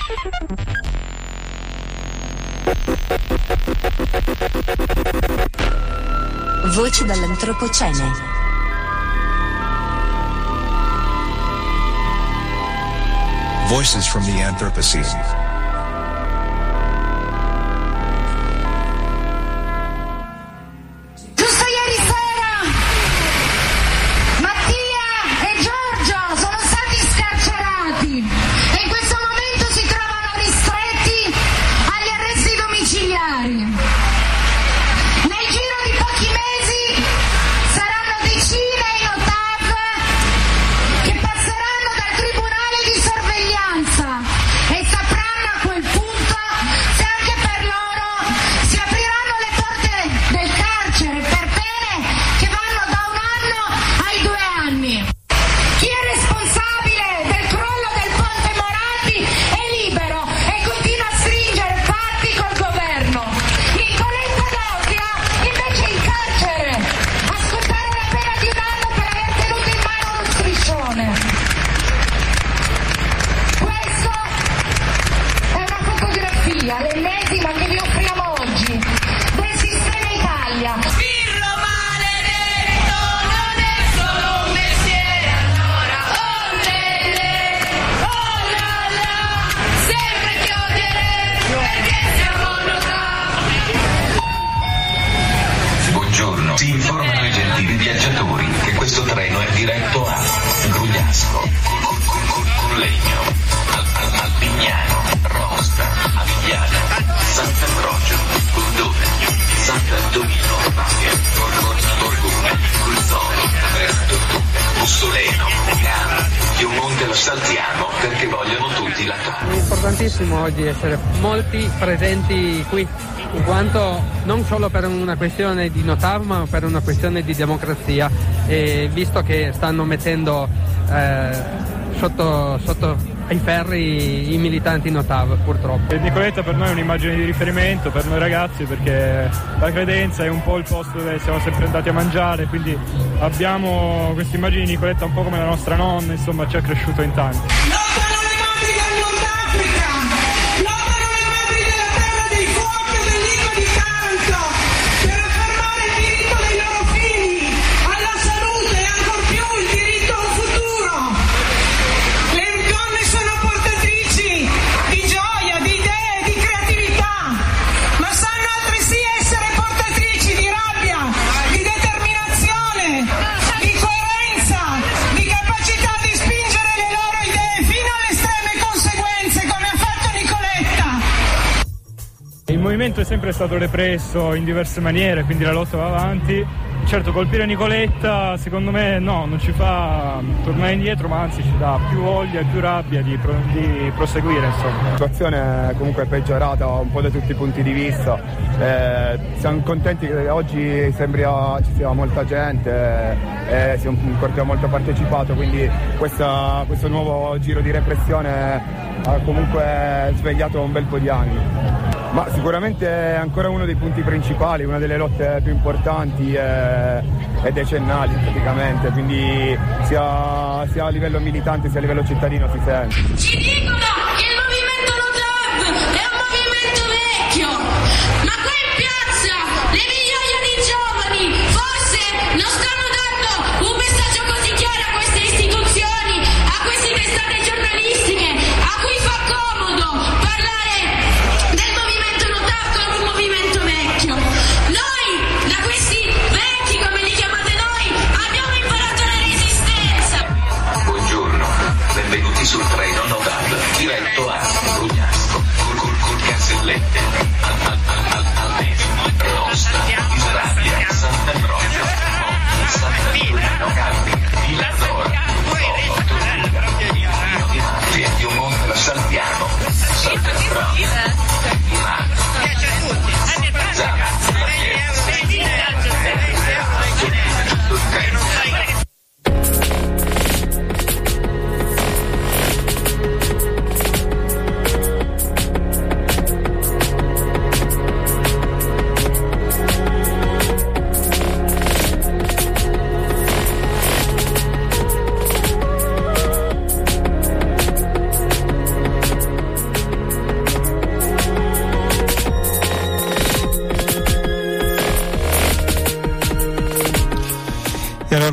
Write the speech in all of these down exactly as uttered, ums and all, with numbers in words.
Voci dall'Antropocene. Voices from the Anthropocene. L'ennesima che vi offriamo oggi del sistema Italia. Pirro maledetto non è solo un mestiere, allora oh lele, oh la la, sempre ti odieremo perché siamo notati. Buongiorno, si informano i gentili viaggiatori che questo treno è diretto a Grugliasco, Collegno, Alpignano, Rosta, Avigliano, Sant'Ambrogio, Condone, Sant'Antonino, Borgone, Guzzolo, Bussoleno, Gama, Piemonte lo saltiamo perché vogliono tutti la casa. È importantissimo oggi essere molti presenti qui, in quanto non solo per una questione di Notav ma per una questione di democrazia, e visto che stanno mettendo eh, sotto, sotto ai ferri i militanti Notav, purtroppo. Nicoletta per noi è un'immagine di riferimento per noi ragazzi, perché la credenza è un po' il posto dove siamo sempre andati a mangiare, quindi abbiamo questa immagine di Nicoletta un po' come la nostra nonna, insomma ci ha cresciuto in tanti. Il movimento è sempre stato represso in diverse maniere, quindi la lotta va avanti. Certo, colpire Nicoletta secondo me no, non ci fa tornare indietro, ma anzi ci dà più voglia e più rabbia di, pro- di proseguire, insomma. La situazione comunque è peggiorata un po' da tutti i punti di vista. Eh, siamo contenti che oggi sembra ci sia molta gente, eh, sia un corteo molto partecipato, quindi questa, questo nuovo giro di repressione ha comunque svegliato un bel po' di anni. Ma sicuramente è ancora uno dei punti principali, una delle lotte più importanti e, e decennali praticamente, quindi sia, sia a livello militante sia a livello cittadino si sente. Ci dicono che il movimento Notav è un movimento vecchio, ma qua in piazza le migliaia di giovani forse non stanno dando un messaggio così chiaro a queste istituzioni, a queste testate giornalistiche, a cui fa comodo parlare del movimento Notav come un movimento vecchio. Noi, da questi vecchi, come li chiamate noi, abbiamo imparato la resistenza. Buongiorno, benvenuti sul treno Notav.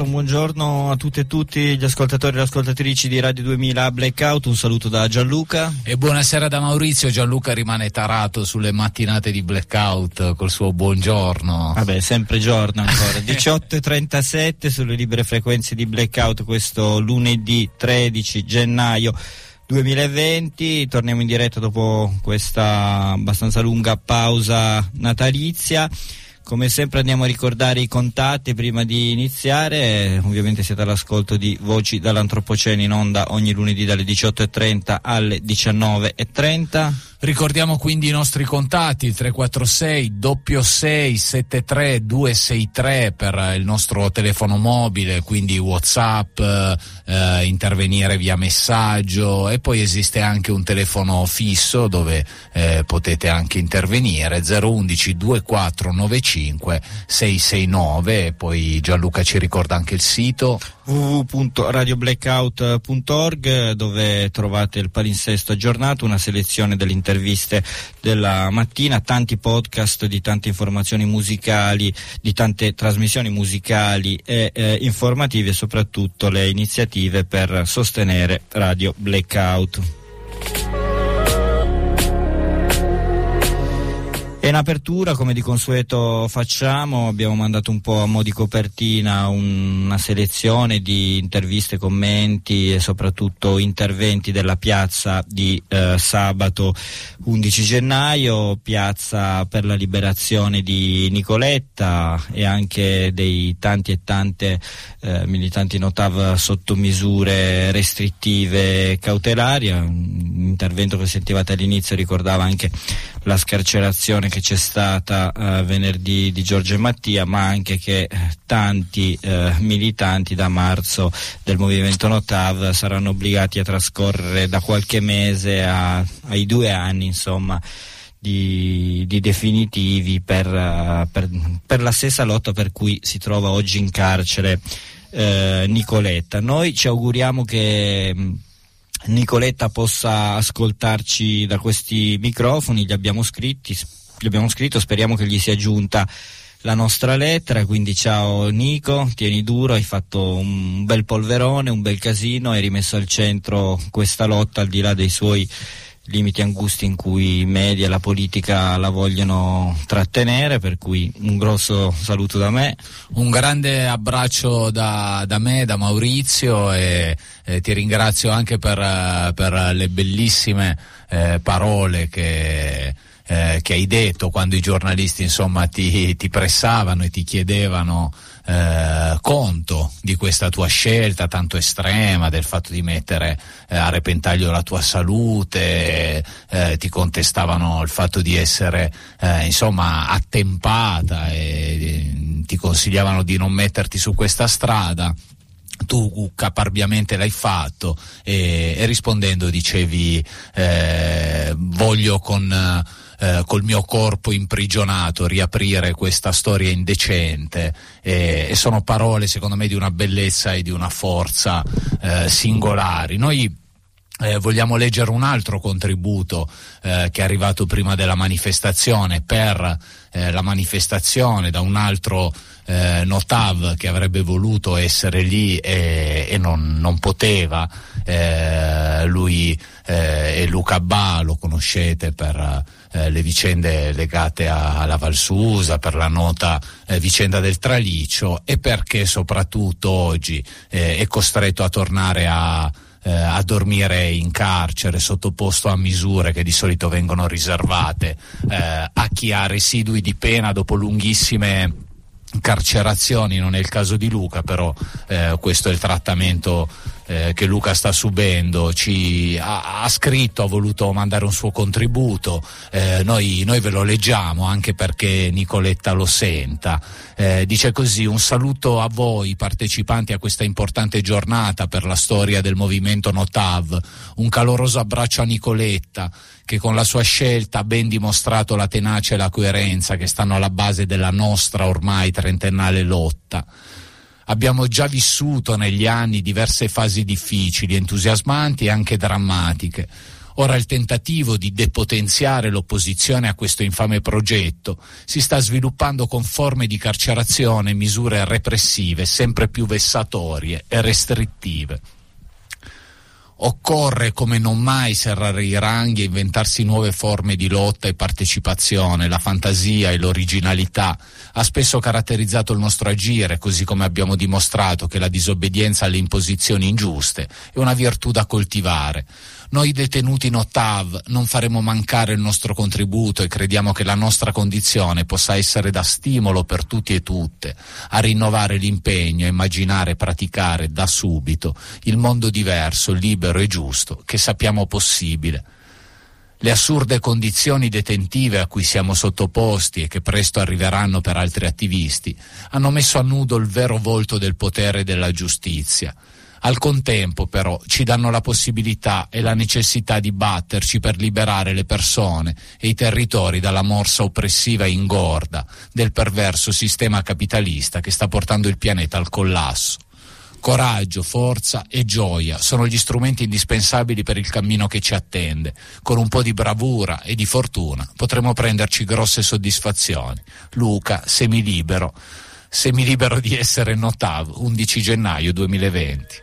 un buongiorno a tutte e tutti gli ascoltatori e le ascoltatrici di Radio duemila Blackout, un saluto da Gianluca. E buonasera da Maurizio. Gianluca rimane tarato sulle mattinate di Blackout col suo buongiorno. Vabbè, sempre giorno ancora. diciotto e trentasette sulle libere frequenze di Blackout questo lunedì tredici gennaio duemilaventi. Torniamo in diretta dopo questa abbastanza lunga pausa natalizia. Come sempre andiamo a ricordare i contatti prima di iniziare. Ovviamente siete all'ascolto di Voci dall'Antropocene in onda ogni lunedì dalle diciotto e trenta alle diciannove e trenta. Ricordiamo quindi i nostri contatti: tre quattro sei sei sette tre due sei tre per il nostro telefono mobile, quindi WhatsApp, eh, intervenire via messaggio, e poi esiste anche un telefono fisso dove eh, potete anche intervenire, zero undici ventiquattro novantacinque sei sei nove. E poi Gianluca ci ricorda anche il sito w w w punto radio blackout punto org, dove trovate il palinsesto aggiornato, una selezione delle interviste della mattina, tanti podcast di tante informazioni musicali, di tante trasmissioni musicali e eh, informative, e soprattutto le iniziative per sostenere Radio Blackout. E in apertura, come di consueto facciamo, abbiamo mandato un po' a mo' di copertina una selezione di interviste, commenti e soprattutto interventi della piazza di eh, sabato undici gennaio, piazza per la liberazione di Nicoletta e anche dei tanti e tante eh, militanti Notav sotto misure restrittive cautelari. Un intervento che sentivate all'inizio ricordava anche la scarcerazione che c'è stata uh, venerdì di Giorgio e Mattia, ma anche che uh, tanti uh, militanti da marzo del movimento Notav saranno obbligati a trascorrere da qualche mese a, ai due anni, insomma, di, di definitivi per, uh, per, per la stessa lotta per cui si trova oggi in carcere uh, Nicoletta. Noi ci auguriamo che mh, Nicoletta possa ascoltarci da questi microfoni, gli abbiamo scritti, gli abbiamo scritto, speriamo che gli sia giunta la nostra lettera, quindi ciao Nico, tieni duro, hai fatto un bel polverone, un bel casino, hai rimesso al centro questa lotta al di là dei suoi limiti angusti in cui i media e la politica la vogliono trattenere, per cui un grosso saluto da me. Un grande abbraccio da, da me, da Maurizio, e, e ti ringrazio anche per, per le bellissime eh, parole che, eh, che hai detto quando i giornalisti insomma ti, ti pressavano e ti chiedevano Eh, conto di questa tua scelta tanto estrema, del fatto di mettere eh, a repentaglio la tua salute, eh, ti contestavano il fatto di essere eh, insomma attempata e eh, ti consigliavano di non metterti su questa strada. Tu caparbiamente l'hai fatto e, e rispondendo dicevi eh, voglio con eh, col mio corpo imprigionato riaprire questa storia indecente, e, e sono parole secondo me di una bellezza e di una forza eh, singolari. Noi Eh, vogliamo leggere un altro contributo eh, che è arrivato prima della manifestazione, per eh, la manifestazione, da un altro eh, Notav che avrebbe voluto essere lì e, e non, non poteva. Eh, lui eh, è Luca Ba, lo conoscete per eh, le vicende legate a, alla Valsusa, per la nota eh, vicenda del Traliccio, e perché soprattutto oggi eh, è costretto a tornare a Eh, a dormire in carcere, sottoposto a misure che di solito vengono riservate eh, a chi ha residui di pena dopo lunghissime carcerazioni. Non è il caso di Luca, però eh, questo è il trattamento eh, che Luca sta subendo. Ci ha, ha scritto, ha voluto mandare un suo contributo, eh, noi, noi ve lo leggiamo anche perché Nicoletta lo senta. Eh, dice così: un saluto a voi partecipanti a questa importante giornata per la storia del movimento Notav, un caloroso abbraccio a Nicoletta, che con la sua scelta ha ben dimostrato la tenacia e la coerenza che stanno alla base della nostra ormai trentennale lotta. Abbiamo già vissuto negli anni diverse fasi difficili, entusiasmanti e anche drammatiche. Ora il tentativo di depotenziare l'opposizione a questo infame progetto si sta sviluppando con forme di carcerazione e misure repressive sempre più vessatorie e restrittive. Occorre come non mai serrare i ranghi e inventarsi nuove forme di lotta e partecipazione. La fantasia e l'originalità ha spesso caratterizzato il nostro agire, così come abbiamo dimostrato che la disobbedienza alle imposizioni ingiuste è una virtù da coltivare. Noi detenuti in Ottav non faremo mancare il nostro contributo e crediamo che la nostra condizione possa essere da stimolo per tutti e tutte a rinnovare l'impegno, a immaginare e praticare da subito il mondo diverso, libero e giusto che sappiamo possibile. Le assurde condizioni detentive a cui siamo sottoposti e che presto arriveranno per altri attivisti hanno messo a nudo il vero volto del potere e della giustizia. Al contempo, però, ci danno la possibilità e la necessità di batterci per liberare le persone e i territori dalla morsa oppressiva e ingorda del perverso sistema capitalista che sta portando il pianeta al collasso. Coraggio, forza e gioia sono gli strumenti indispensabili per il cammino che ci attende. Con un po' di bravura e di fortuna potremo prenderci grosse soddisfazioni. Luca, semilibero, semilibero di essere Notav, undici gennaio duemilaventi.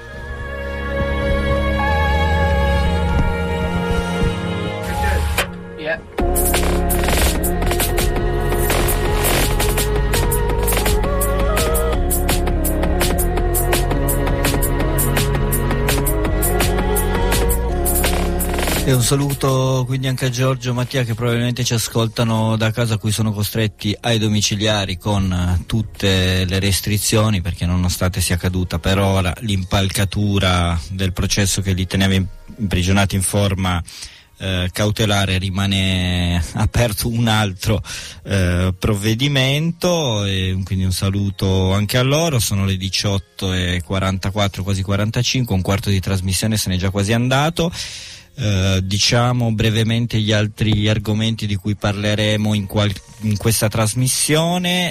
E un saluto quindi anche a Giorgio, Mattia, che probabilmente ci ascoltano da casa, a cui sono costretti ai domiciliari con tutte le restrizioni, perché nonostante sia caduta per ora l'impalcatura del processo che li teneva imprigionati in forma eh, cautelare, rimane aperto un altro eh, provvedimento, e quindi un saluto anche a loro. Sono le diciotto e quarantaquattro, quasi quarantacinque, un quarto di trasmissione se n'è già quasi andato. Uh, diciamo brevemente gli altri argomenti di cui parleremo in, qual- in questa trasmissione.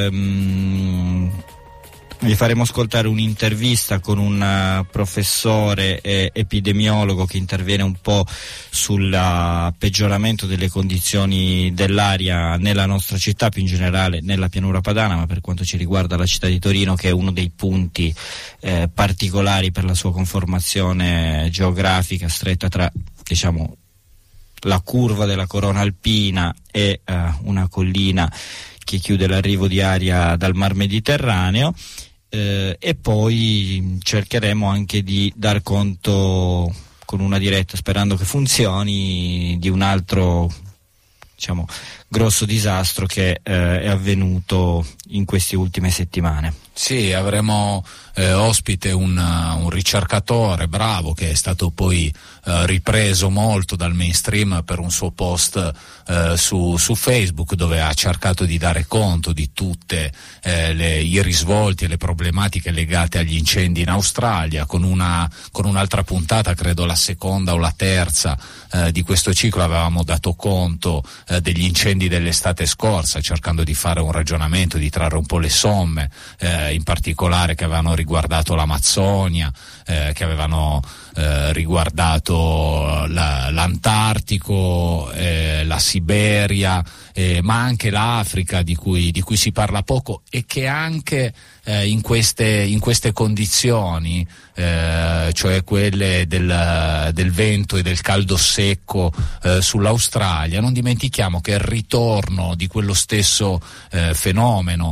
Um, vi faremo ascoltare un'intervista con un uh, professore e epidemiologo che interviene un po' sul uh, peggioramento delle condizioni dell'aria nella nostra città, più in generale nella pianura padana, ma per quanto ci riguarda la città di Torino, che è uno dei punti eh, particolari per la sua conformazione geografica, stretta tra, diciamo, la curva della corona alpina e uh, una collina che chiude l'arrivo di aria dal Mar Mediterraneo. Eh, e poi cercheremo anche di dar conto con una diretta, sperando che funzioni, di un altro, diciamo, grosso disastro che eh, è avvenuto in queste ultime settimane. Sì, avremo eh, ospite un, un ricercatore bravo che è stato poi eh, ripreso molto dal mainstream per un suo post eh, su, su Facebook, dove ha cercato di dare conto di tutte eh, le, i risvolti e le problematiche legate agli incendi in Australia, con una con un'altra puntata, credo la seconda o la terza eh, di questo ciclo, avevamo dato conto eh, degli incendi dell'estate scorsa, cercando di fare un ragionamento, di trarre un po' le somme, eh, in particolare che avevano riguardato l'Amazzonia, eh, che avevano eh, riguardato la, l'Antartico, eh, la Siberia, eh, ma anche l'Africa, di cui, di cui si parla poco, e che anche eh, in queste in queste condizioni, eh, cioè quelle del, del vento e del caldo secco eh, sull'Australia, non dimentichiamo che il ritorno di quello stesso eh, fenomeno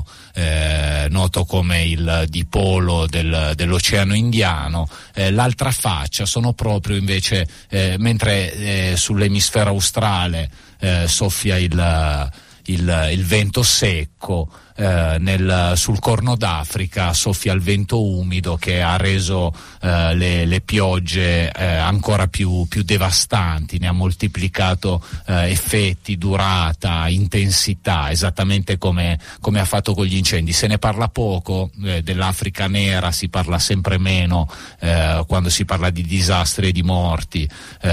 eh, noto come il dipolo del, dell'Oceano Indiano, eh, l'altra faccia sono proprio invece eh, mentre eh, sull'emisfero australe eh, soffia il, il, il vento secco, Eh, nel, sul Corno d'Africa soffia il vento umido, che ha reso eh, le, le piogge eh, ancora più, più devastanti, ne ha moltiplicato eh, effetti, durata, intensità, esattamente come, come ha fatto con gli incendi. Se ne parla poco, eh, dell'Africa nera si parla sempre meno eh, quando si parla di disastri e di morti,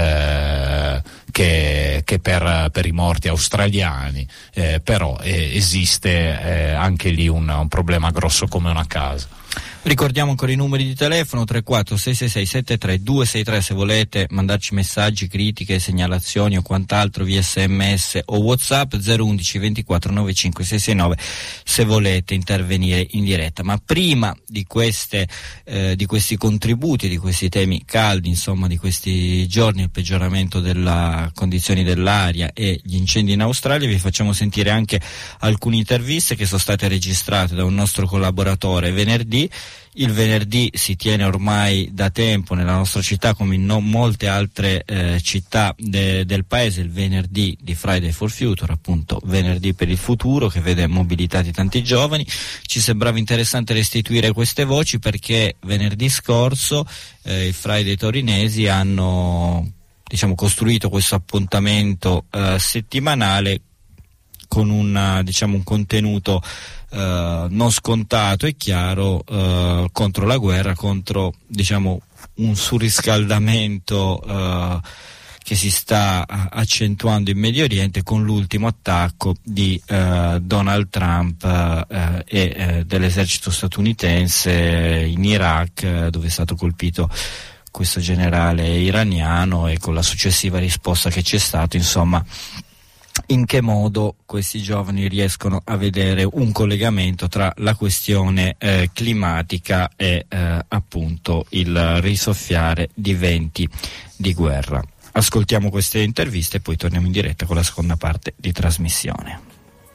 eh, che, che per, per i morti australiani, eh, però eh, esiste eh, anche lì un, un problema grosso come una casa. Ricordiamo ancora i numeri di telefono: tre quattro sei sei sei sette tre due sei tre se volete mandarci messaggi, critiche, segnalazioni o quant'altro via sms o WhatsApp, zero undici ventiquattro novantacinque seicentosessantanove se volete intervenire in diretta. Ma prima di queste eh, di questi contributi, di questi temi caldi, insomma di questi giorni, il peggioramento delle condizioni dell'aria e gli incendi in Australia, vi facciamo sentire anche alcune interviste che sono state registrate da un nostro collaboratore venerdì. Il venerdì si tiene ormai da tempo nella nostra città, come in non molte altre eh, città de, del paese, il venerdì di Friday for Future, appunto venerdì per il futuro, che vede mobilitati tanti giovani. Ci sembrava interessante restituire queste voci perché venerdì scorso eh, i Friday torinesi hanno, diciamo, costruito questo appuntamento eh, settimanale con un, diciamo, un contenuto Uh, non scontato e chiaro uh, contro la guerra, contro, diciamo, un surriscaldamento uh, che si sta accentuando in Medio Oriente con l'ultimo attacco di uh, Donald Trump uh, e uh, dell'esercito statunitense in Iraq, uh, dove è stato colpito questo generale iraniano, e con la successiva risposta che c'è stata. Insomma, in che modo questi giovani riescono a vedere un collegamento tra la questione eh, climatica e eh, appunto il risoffiare di venti di guerra. Ascoltiamo queste interviste e poi torniamo in diretta con la seconda parte di trasmissione.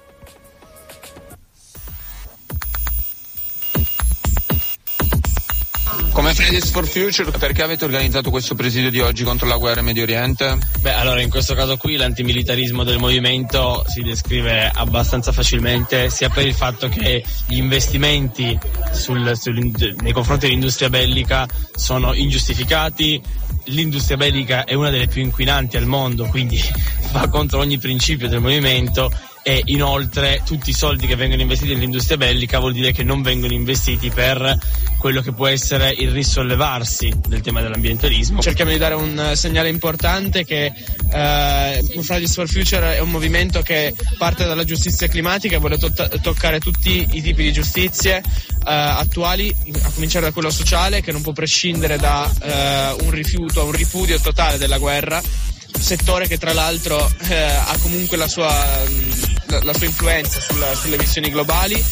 Come Fridays for Future, perché avete organizzato questo presidio di oggi contro la guerra in Medio Oriente? Beh, allora in questo caso qui l'antimilitarismo del movimento si descrive abbastanza facilmente, sia per il fatto che gli investimenti sul, sul, nei confronti dell'industria bellica sono ingiustificati. L'industria bellica è una delle più inquinanti al mondo, quindi va contro ogni principio del movimento, e inoltre tutti i soldi che vengono investiti nell'industria bellica vuol dire che non vengono investiti per quello che può essere il risollevarsi del tema dell'ambientalismo. Cerchiamo di dare un segnale importante che eh, Fridays for Future è un movimento che parte dalla giustizia climatica e vuole to- toccare tutti i tipi di giustizie eh, attuali, a cominciare da quello sociale, che non può prescindere da eh, un rifiuto, un ripudio totale della guerra, settore che tra l'altro eh, ha comunque la sua, la, la sua influenza sulla, sulle emissioni globali.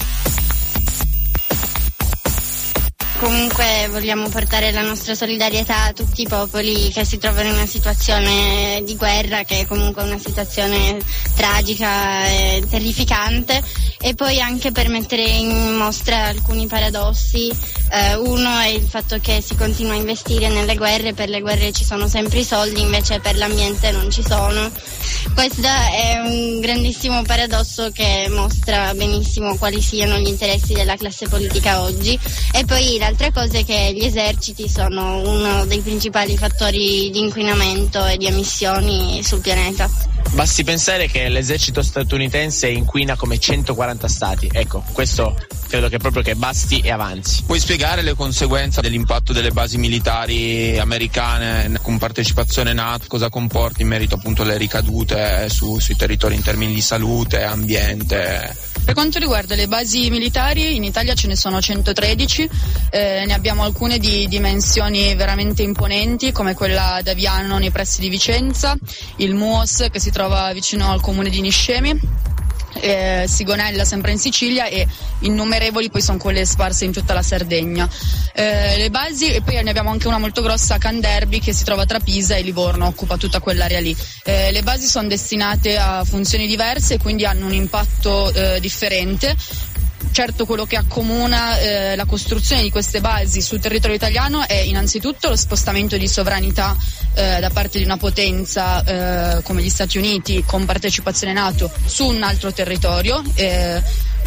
Comunque vogliamo portare la nostra solidarietà a tutti i popoli che si trovano in una situazione di guerra, che è comunque una situazione tragica e terrificante, e poi anche per mettere in mostra alcuni paradossi. Eh, uno è il fatto che si continua a investire nelle guerre, per le guerre ci sono sempre i soldi, invece per l'ambiente non ci sono. Questo è un grandissimo paradosso che mostra benissimo quali siano gli interessi della classe politica oggi. E poi l'altra cosa è che gli eserciti sono uno dei principali fattori di inquinamento e di emissioni sul pianeta. Basti pensare che l'esercito statunitense inquina come centoquaranta stati. Ecco, questo credo che proprio che basti e avanzi. Puoi spiegare le conseguenze dell'impatto delle basi militari americane con partecipazione NATO, cosa comporta in merito appunto alle ricadute su, sui territori in termini di salute, ambiente? Per quanto riguarda le basi militari, in Italia ce ne sono centotredici, eh, ne abbiamo alcune di dimensioni veramente imponenti, come quella ad Aviano nei pressi di Vicenza, il M U O S che si trova vicino al comune di Niscemi, eh, Sigonella sempre in Sicilia, e innumerevoli poi sono quelle sparse in tutta la Sardegna. Eh, le basi, e poi ne abbiamo anche una molto grossa a Canderbi che si trova tra Pisa e Livorno, occupa tutta quell'area lì. Eh, le basi sono destinate a funzioni diverse e quindi hanno un impatto eh, differente. Certo, quello che accomuna eh, la costruzione di queste basi sul territorio italiano è innanzitutto lo spostamento di sovranità eh, da parte di una potenza eh, come gli Stati Uniti con partecipazione NATO su un altro territorio. Eh,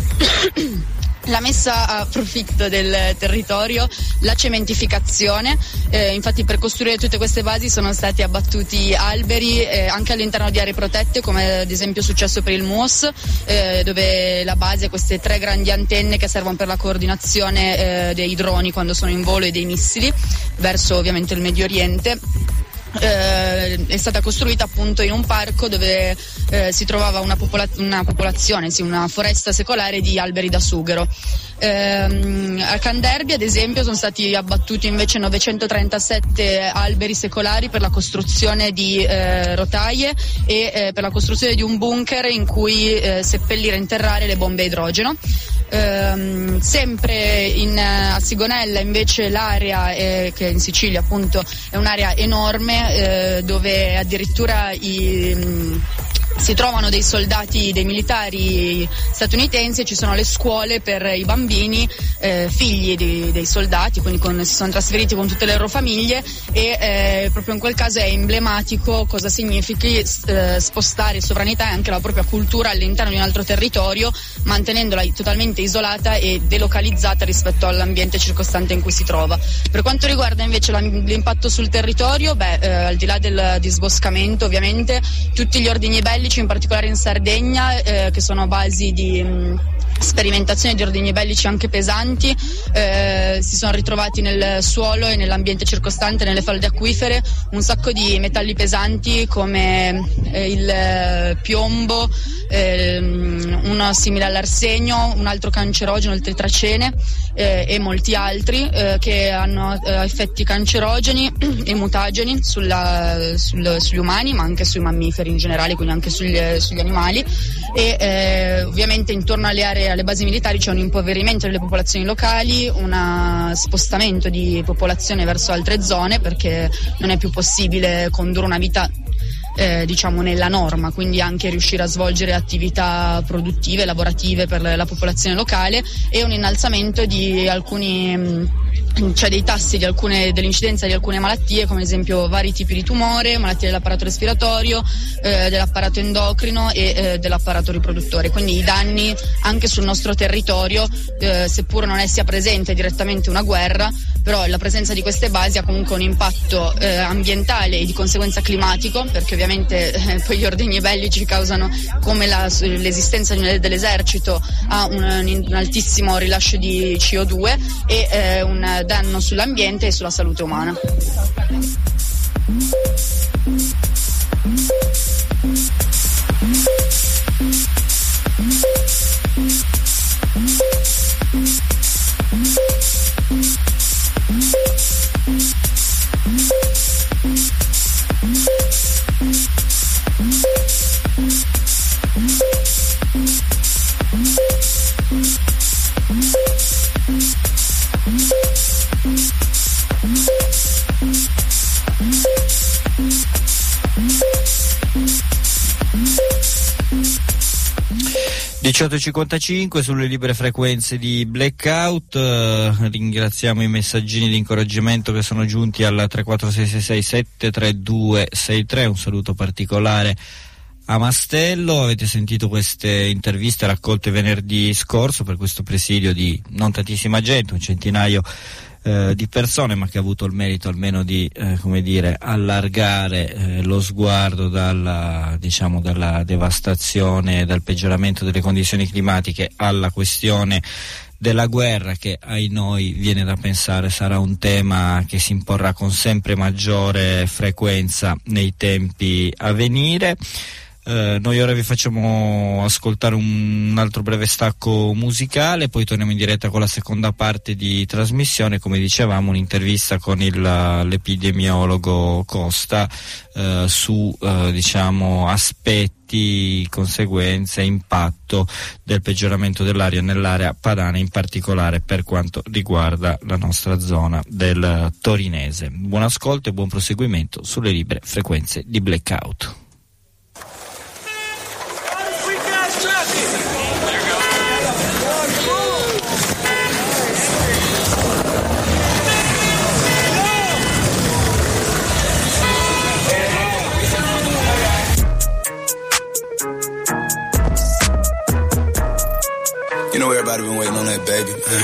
La messa a profitto del territorio, la cementificazione, eh, infatti per costruire tutte queste basi sono stati abbattuti alberi eh, anche all'interno di aree protette, come ad esempio è successo per il M U O S, eh, dove la base ha queste tre grandi antenne che servono per la coordinazione eh, dei droni quando sono in volo e dei missili verso ovviamente il Medio Oriente. eh, è stata costruita appunto in un parco dove eh, si trovava una, popola- una popolazione, sì, una foresta secolare di alberi da sughero. Eh, a Canderbi ad esempio sono stati abbattuti invece novecentotrentasette alberi secolari per la costruzione di eh, rotaie e eh, per la costruzione di un bunker in cui eh, seppellire e interrare le bombe a idrogeno. Ehm, sempre in, a Sigonella invece l'area eh, che in Sicilia appunto è un'area enorme eh, dove addirittura i mh, si trovano dei soldati, dei militari statunitensi, e ci sono le scuole per i bambini eh, figli di, dei soldati, quindi con, si sono trasferiti con tutte le loro famiglie e eh, proprio in quel caso è emblematico cosa significhi eh, spostare sovranità e anche la propria cultura all'interno di un altro territorio, mantenendola totalmente isolata e delocalizzata rispetto all'ambiente circostante in cui si trova. Per quanto riguarda invece la, l'impatto sul territorio, beh, eh, al di là del disboscamento ovviamente, tutti gli ordigni bellici, in particolare in Sardegna, eh, che sono basi di mh, sperimentazione di ordigni bellici anche pesanti, eh, si sono ritrovati nel suolo e nell'ambiente circostante, nelle falde acquifere, un sacco di metalli pesanti come eh, il eh, piombo, eh, uno simile all'arsenio, un altro cancerogeno, il tetracene, eh, e molti altri eh, che hanno eh, effetti cancerogeni e mutageni sulla, sul, sugli umani, ma anche sui mammiferi in generale, quindi anche sugli, sugli animali, e eh, ovviamente intorno alle aree, alle basi militari c'è un impoverimento delle popolazioni locali, un spostamento di popolazione verso altre zone perché non è più possibile condurre una vita Eh, diciamo nella norma, quindi anche riuscire a svolgere attività produttive, lavorative per la popolazione locale, e un innalzamento di alcuni mh, cioè dei tassi di alcune, dell'incidenza di alcune malattie, come ad esempio vari tipi di tumore, malattie dell'apparato respiratorio, eh, dell'apparato endocrino e eh, dell'apparato riproduttore. Quindi i danni anche sul nostro territorio, eh, seppur non è sia presente direttamente una guerra, però la presenza di queste basi ha comunque un impatto eh, ambientale e di conseguenza climatico, perché ovviamente eh, poi gli ordigni bellici causano, come la, l'esistenza dell'esercito ha un, un altissimo rilascio di C O due e eh, un danno sull'ambiente e sulla salute umana. diciotto e cinquantacinque sulle libere frequenze di Blackout. Eh, ringraziamo i messaggini di incoraggiamento che sono giunti al tre quattro sei sei sei sette tre due sei tre. Un saluto particolare a Mastello. Avete sentito queste interviste raccolte venerdì scorso per questo presidio di non tantissima gente, un centinaio eh, di persone, ma che ha avuto il merito almeno di eh, come dire allargare eh, lo sguardo dalla diciamo dalla devastazione, dal peggioramento delle condizioni climatiche alla questione della guerra, che ai noi viene da pensare sarà un tema che si imporrà con sempre maggiore frequenza nei tempi a venire. Eh, noi ora vi facciamo ascoltare un altro breve stacco musicale, poi torniamo in diretta con la seconda parte di trasmissione, come dicevamo un'intervista con il, l'epidemiologo Costa eh, su eh, diciamo aspetti, conseguenze, impatto del peggioramento dell'aria nell'area padana, in particolare per quanto riguarda la nostra zona del torinese. Buon ascolto e buon proseguimento sulle libere frequenze di Blackout. You know everybody been waiting on that baby, man.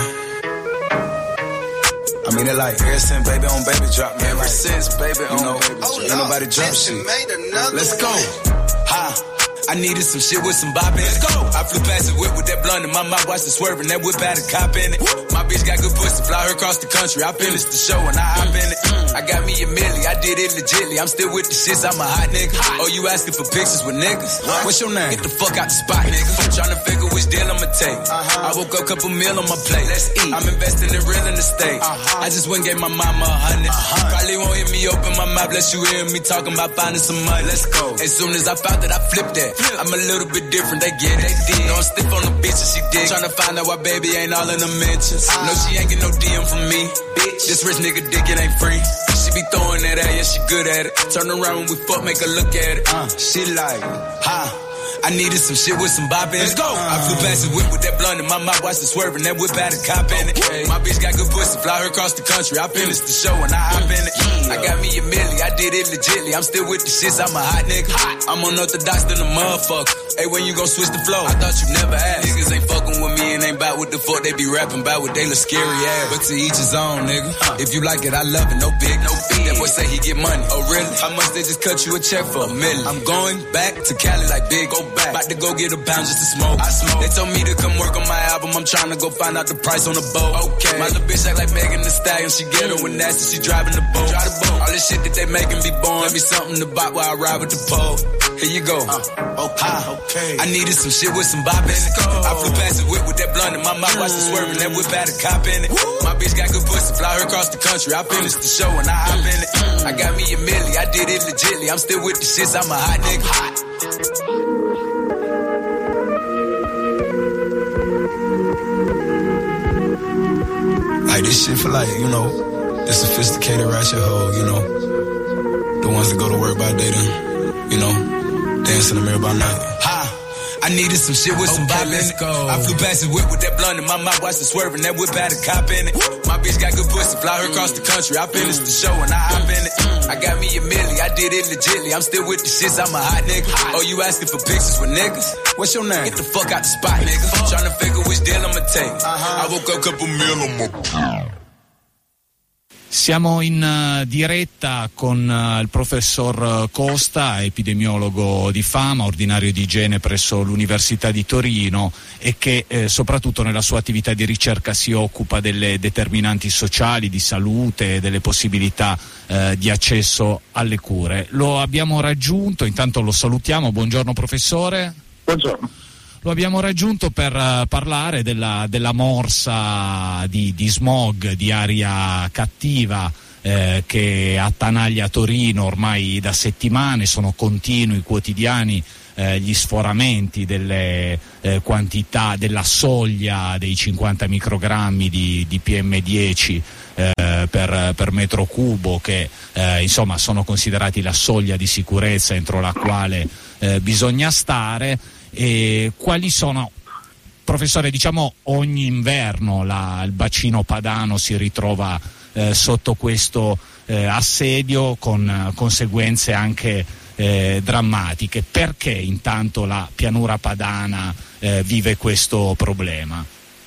I mean it like ever since baby on baby drop, man. Ever since baby on you know, baby drop. Ain't nobody drop shit. Let's go. Ha. I needed some shit with some bop in it. Let's go. I flew past the whip with that blunt in my mouth, watched it swerving. That whip had a cop in it. My bitch got good pussy, fly her across the country. I finished the show and I hop in it. I got me a milli, I did it legitly. I'm still with the shits, I'm a hot nigga. Oh, you asking for pictures with niggas? What's your name? Get the fuck out the spot, nigga. I'm trying to figure which deal I'ma take. I woke up, couple meal on my plate. Let's eat. I'm investing in real estate. I just went and gave my mama a hundred. Probably won't hear me open my mouth, bless you hear me talking about finding some money. Let's go. As soon as I found that, I flipped that. I'm a little bit different, they get it. They know I'm stiff on the bitch and she dig. Tryna find out why baby ain't all in the mentions. No, she ain't get no D M from me. Bitch, this rich nigga dick, it ain't free. She be throwing that at, yeah, she good at it. Turn around when we fuck, make her look at it. Uh, she like, ha. I needed some shit with some bop in it. Let's go. I flew past the whip with that blunt in my mouth, watched it swerving. That whip had a cop in it. My bitch got good pussy, fly her across the country. I finished the show and I hop in it. I got me a milli, I did it legitly. I'm still with the shits, I'm a hot nigga. I'm unorthodox than a motherfucker. Hey, when you gon' switch the flow? I thought you never asked. Niggas ain't fucking with me and ain't bout what the fuck they be rapping about, what they look scary ass. But to each his own, nigga. If you like it, I love it, no big, no fee. That boy say he get money. Oh really? How much they just cut you a check for? A million. I'm going back to Cali like big, go back. About to go get a pound just to smoke. I smoke. They told me to come work on my album. I'm trying to go find out the price on the boat. Okay. My little bitch act like Megan Thee Stallion. She get her when nasty. She driving the boat. Drive the boat. All this shit that they making me born. Let me something to buy while I ride with the pole. Here you go. Uh, okay. okay. I needed some shit with some bop in it. I flew past the whip with that blunt in my mouth. Watched it swerving. That whip had a cop in it. My bitch got good pussy. Fly her across the country. I finished the show and I hop in it. I got me a milli. I did it legitly. I'm still with the shits. I'm a hot nigga. Hot. Like this shit for like, you know, the sophisticated ratchet hoe, you know, the ones that go to work by day then, you know, dance in the mirror by night. Ha! I needed some shit with some bop in it. I flew past the whip with that blunt in my mouth, watched it swerving. That whip had a cop in it. My bitch got good pussy, fly her across the country. I finished the show and I hop in it. I got me a milli, I did it legitly. I'm still with the shits, I'm a hot nigga. Oh, you asking for pictures with niggas? What's your name? Get the fuck out the spot, nigga. Tryna figure which deal I'ma take. I woke up, couple mil on my. Siamo in uh, diretta con uh, il professor Costa, epidemiologo di fama, ordinario di igiene presso l'Università di Torino e che eh, soprattutto nella sua attività di ricerca si occupa delle determinanti sociali, di salute, delle possibilità eh, di accesso alle cure. Lo abbiamo raggiunto, intanto lo salutiamo. Buongiorno professore. Buongiorno. Lo abbiamo raggiunto per uh, parlare della, della morsa di, di smog, di aria cattiva eh, che attanaglia Torino ormai da settimane. Sono continui, quotidiani eh, gli sforamenti delle eh, quantità, della soglia dei cinquanta microgrammi di, di P M dieci eh, per, per metro cubo, che eh, insomma sono considerati la soglia di sicurezza entro la quale eh, bisogna stare. E quali sono, professore, diciamo ogni inverno la, il bacino padano si ritrova eh, sotto questo eh, assedio con eh, conseguenze anche eh, drammatiche. Perché intanto la pianura padana eh, vive questo problema?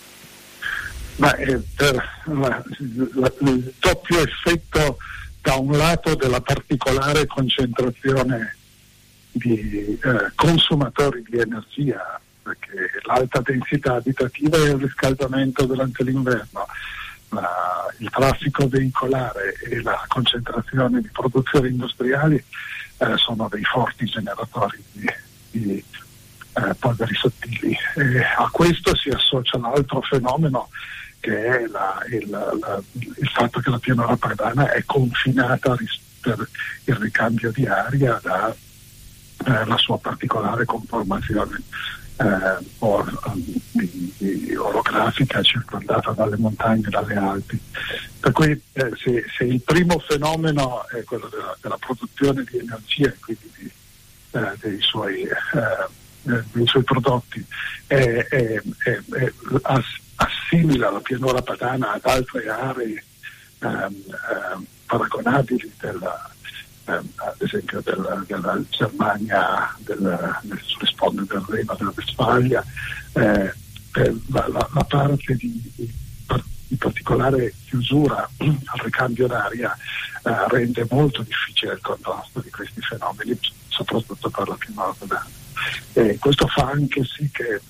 Ma eh, per la, la, il doppio effetto da un lato della particolare concentrazione di eh, consumatori di energia, perché l'alta densità abitativa e il riscaldamento durante l'inverno, la, il traffico veicolare e la concentrazione di produzioni industriali eh, sono dei forti generatori di, di eh, polveri sottili. E a questo si associa l'altro fenomeno, che è la, il, la, il fatto che la pianura padana è confinata ris- per il ricambio di aria da Eh, la sua particolare conformazione eh, or, di, di orografica circondata dalle montagne e dalle Alpi. Per cui eh, se, se il primo fenomeno è quello della, della produzione di energia e quindi di, eh, dei, suoi, eh, dei suoi prodotti è, è, è, è, assimila la pianura padana ad altre aree ehm, ehm, paragonabili della ad esempio della, della Germania, del, sulle sponde del Reno, della Westfalia, eh, la, la, la parte di, di, di particolare chiusura al ricambio d'aria eh, rende molto difficile il contrasto di questi fenomeni, soprattutto per la pianura padana. E questo fa anche sì che,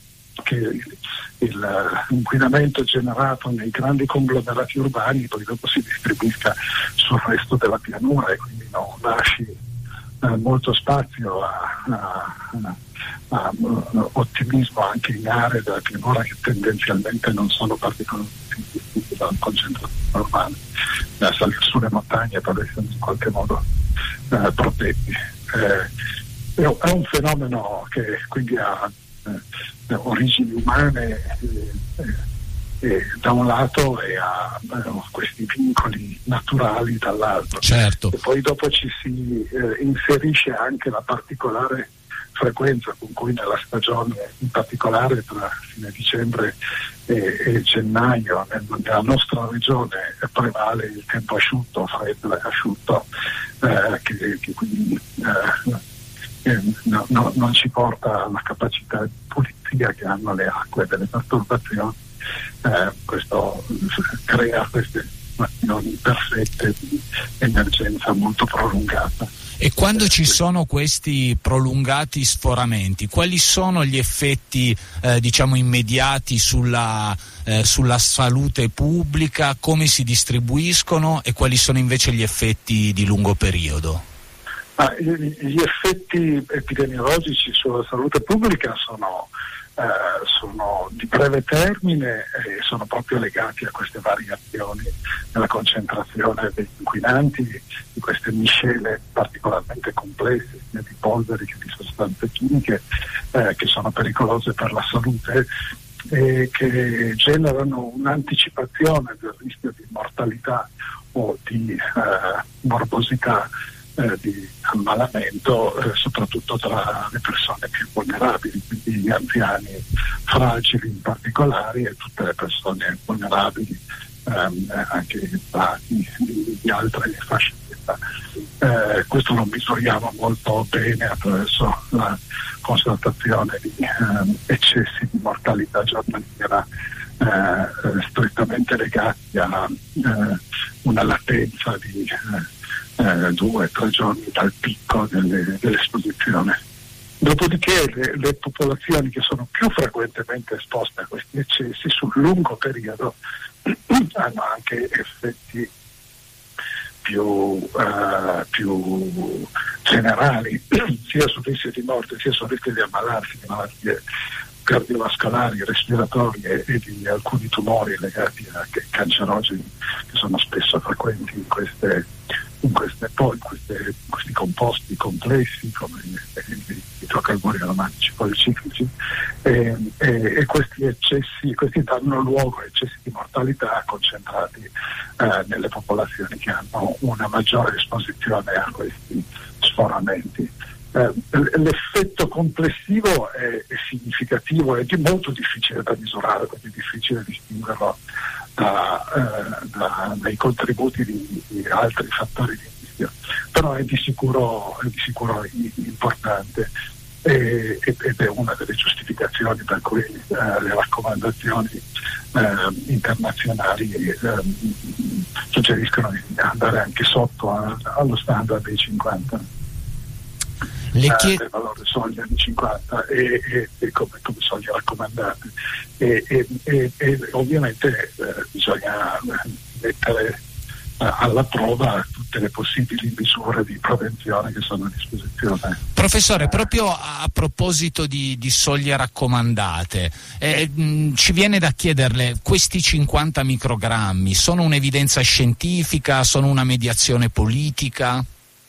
che l'inquinamento generato nei grandi conglomerati urbani poi dopo si distribuisca sul resto della pianura e quindi non lasci eh, molto spazio a, a, a, a ottimismo anche in aree della pianura che tendenzialmente non sono particolarmente investite dal concentrazione urbana, eh, sulle montagne però essendo in qualche modo eh, protetti. Eh, è un fenomeno che quindi ha eh, origini umane eh, eh, da un lato e ha eh, questi vincoli naturali dall'altro. Certo. E poi dopo ci si eh, inserisce anche la particolare frequenza con cui nella stagione, in particolare tra fine dicembre e, e gennaio, nel, nella nostra regione prevale il tempo asciutto, freddo e asciutto, eh, che, che quindi eh, eh, no, no, non ci porta alla capacità di pulizia che hanno le acque delle perturbazioni. Eh, questo crea queste condizioni perfette di emergenza molto prolungata. E quando ci sono questi prolungati sforamenti, quali sono gli effetti eh, diciamo immediati sulla, eh, sulla salute pubblica, come si distribuiscono e quali sono invece gli effetti di lungo periodo? Ah, gli effetti epidemiologici sulla salute pubblica sono Uh, sono di breve termine e sono proprio legati a queste variazioni nella concentrazione degli inquinanti, di queste miscele particolarmente complesse sia di polveri che di sostanze chimiche eh, che sono pericolose per la salute e che generano un'anticipazione del rischio di mortalità o di uh, morbosità, Eh, di ammalamento, eh, soprattutto tra le persone più vulnerabili, quindi gli anziani fragili in particolare e tutte le persone vulnerabili ehm, anche di, di, di altre fasce di età. Eh, questo lo misuriamo molto bene attraverso la constatazione di ehm, eccessi di mortalità giornaliera eh, strettamente legati a eh, una latenza di eh, Eh, due o tre giorni dal picco delle, dell'esposizione. Dopodiché le, le popolazioni che sono più frequentemente esposte a questi eccessi sul lungo periodo hanno anche effetti più, eh, più generali sia sul rischio di morte sia sul rischio di ammalarsi di malattie cardiovascolari, respiratorie e di alcuni tumori legati a cancerogeni che sono spesso frequenti in queste in queste poi queste, questi composti complessi come gli idrocarburi aromatici policiclici e, e, e questi eccessi questi danno luogo a eccessi di mortalità concentrati eh, nelle popolazioni che hanno una maggiore esposizione a questi sforamenti. Eh, l'effetto complessivo è, è significativo, è di molto difficile da misurare, quindi è difficile distinguerlo Da, eh, da, dai contributi di, di altri fattori di rischio, però è di sicuro, è di sicuro importante e, ed è una delle giustificazioni per cui eh, le raccomandazioni eh, internazionali eh, suggeriscono di andare anche sotto a, allo standard dei cinquanta. Le chied- del valore soglia di cinquanta e, e, e come, come soglie raccomandate e, e, e, e ovviamente eh, bisogna mettere eh, alla prova tutte le possibili misure di prevenzione che sono a disposizione. Professore, proprio a proposito di, di soglie raccomandate, eh, mh, ci viene da chiederle, questi cinquanta microgrammi sono un'evidenza scientifica, sono una mediazione politica?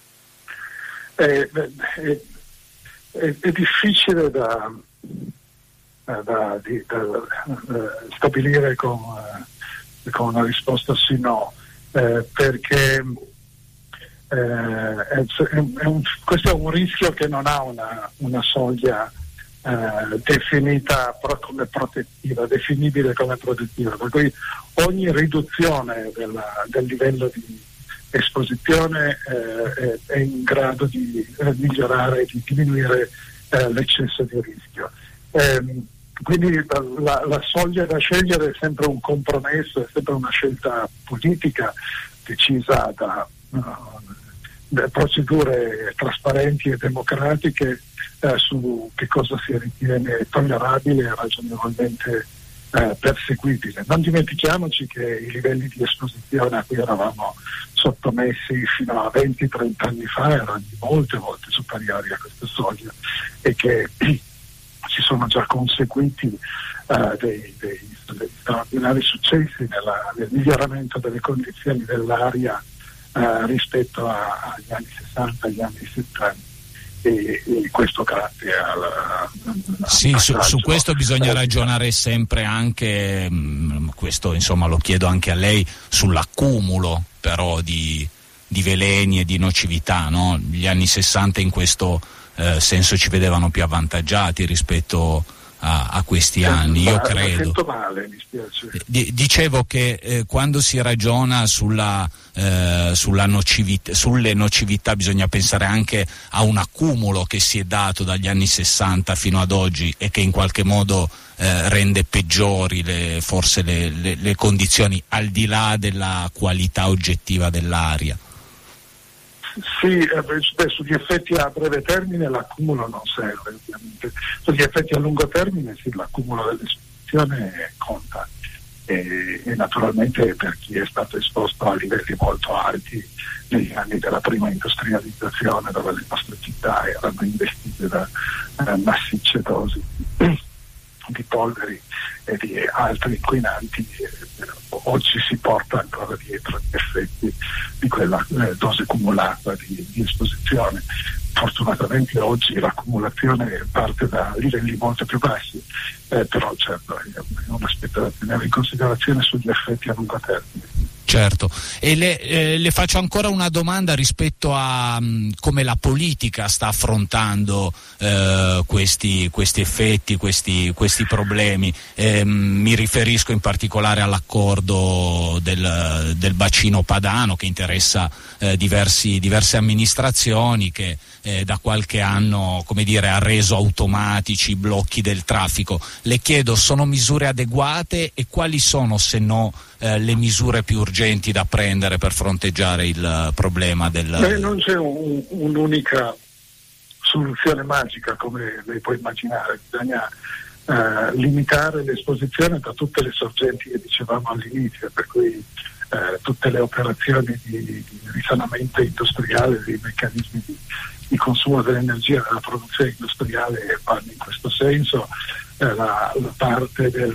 È, è, è, è difficile da, da, di, da, da stabilire con, con una risposta sì no, eh, perché eh, è, è un, questo è un rischio che non ha una, una soglia eh, definita pro, come protettiva, definibile come protettiva, per cui ogni riduzione della, del livello di esposizione eh, è in grado di eh, migliorare e di diminuire eh, l'eccesso di rischio. Eh, quindi la, la soglia da scegliere è sempre un compromesso, è sempre una scelta politica decisa da, uh, da procedure trasparenti e democratiche eh, su che cosa si ritiene tollerabile e ragionevolmente eh, perseguibile. Non dimentichiamoci che i livelli di esposizione a cui eravamo sottomessi fino a venti trenta anni fa erano di molte volte superiori a questa soglia e che ci sono già conseguiti uh, dei, dei, dei straordinari successi nella, nel miglioramento delle condizioni dell'aria uh, rispetto a, agli anni sessanta, agli anni settanta. E, e questo grazie alla, alla sì, su, su questo bisogna ragionare sempre anche, mh, questo insomma lo chiedo anche a lei, sull'accumulo però di, di veleni e di nocività, no? Gli anni sessanta in questo eh, senso ci vedevano più avvantaggiati rispetto a, a questi anni, io credo. Sento male, mi spiace. D- dicevo che eh, quando si ragiona sulla, eh, sulla nocività, sulle nocività bisogna pensare anche a un accumulo che si è dato dagli anni sessanta fino ad oggi e che in qualche modo eh, rende peggiori le, forse le, le, le condizioni al di là della qualità oggettiva dell'aria. Sì, eh, beh, sugli effetti a breve termine l'accumulo non serve ovviamente, sugli effetti a lungo termine sì, l'accumulo dell'esposizione conta e, e naturalmente per chi è stato esposto a livelli molto alti negli anni della prima industrializzazione, dove le nostre città erano investite da eh, massicce dosi di polveri e di altri inquinanti, eh, oggi si porta ancora dietro gli effetti di quella eh, dose cumulata di, di esposizione. Fortunatamente oggi l'accumulazione parte da livelli molto più bassi, eh, però certo è un aspetto da tenere in considerazione sugli effetti a lungo termine. Certo, e le, eh, le faccio ancora una domanda rispetto a mh, come la politica sta affrontando eh, questi, questi effetti, questi, questi problemi. Eh, mi riferisco in particolare all'accordo del, del bacino padano che interessa eh, diversi, diverse amministrazioni che eh, da qualche anno, come dire, ha reso automatici i blocchi del traffico. Le chiedo, sono misure adeguate e quali sono, se no, Eh, le misure più urgenti da prendere per fronteggiare il uh, problema del... Beh, non c'è un, un'unica soluzione magica, come lei può immaginare, bisogna uh, limitare l'esposizione da tutte le sorgenti che dicevamo all'inizio, per cui uh, tutte le operazioni di, di risanamento industriale, dei meccanismi di, di consumo dell'energia nella produzione industriale vanno in questo senso, uh, la, la parte del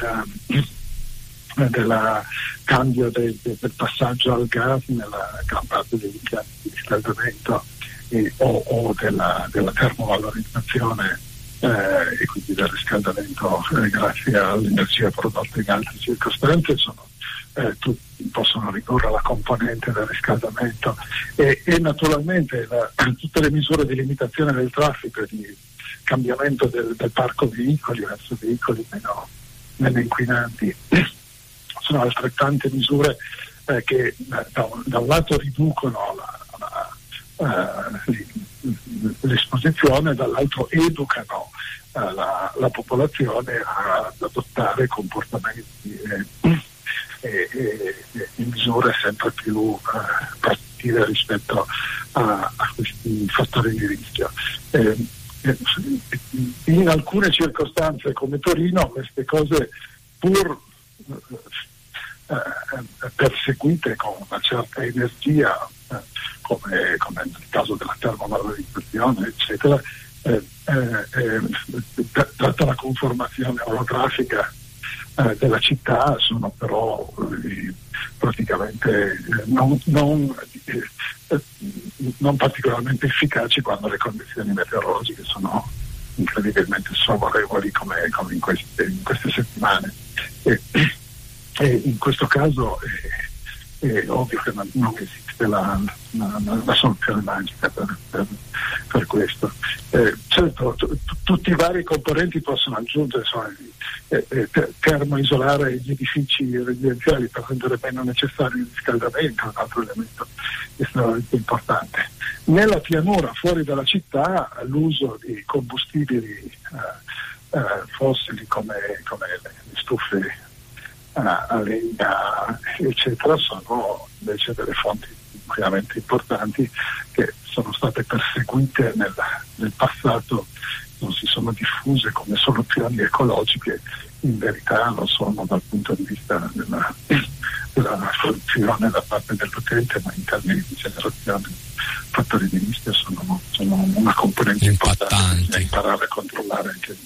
del cambio del, del passaggio al gas nella gran parte degli impianti di riscaldamento e, o, o della, della termovalorizzazione eh, e quindi del riscaldamento eh, grazie all'energia prodotta in altre circostanze sono, eh, tutti possono ricorrere alla componente del riscaldamento e, e naturalmente la, tutte le misure di limitazione del traffico e di cambiamento del, del parco veicoli verso veicoli meno, meno inquinanti sono altrettante misure eh, che eh, da, un, da un lato riducono la, la, uh, l'esposizione, dall'altro educano uh, la, la popolazione ad adottare comportamenti eh, e, e, e misure sempre più uh, protettive rispetto a, a questi fattori di rischio. Eh, in alcune circostanze come Torino queste cose, pur Eh, perseguite con una certa energia eh, come, come nel caso della termovalorizzazione eccetera eh, eh, eh, data la conformazione orografica eh, della città sono però eh, praticamente eh, non, non, eh, non particolarmente efficaci quando le condizioni meteorologiche sono incredibilmente sfavorevoli come, come in, queste, in queste settimane e, E in questo caso è, è ovvio che non, non esiste la, la, la soluzione magica per, per, per questo. Eh, certo, t- t- tutti i vari componenti possono aggiungere, insomma, eh, eh, termoisolare gli edifici residenziali per rendere meno necessario il riscaldamento, un altro elemento estremamente importante. Nella pianura, fuori dalla città, l'uso di combustibili eh, eh, fossili come, come le, le stufe a legna eccetera sono invece delle fonti inquinamento importanti che sono state perseguite nel, nel passato non si sono diffuse come soluzioni ecologiche, in verità lo sono dal punto di vista della, della fruizione da parte dell'utente, ma in termini di generazione fattori di rischio sono, sono una componente importante da imparare a controllare anche lì.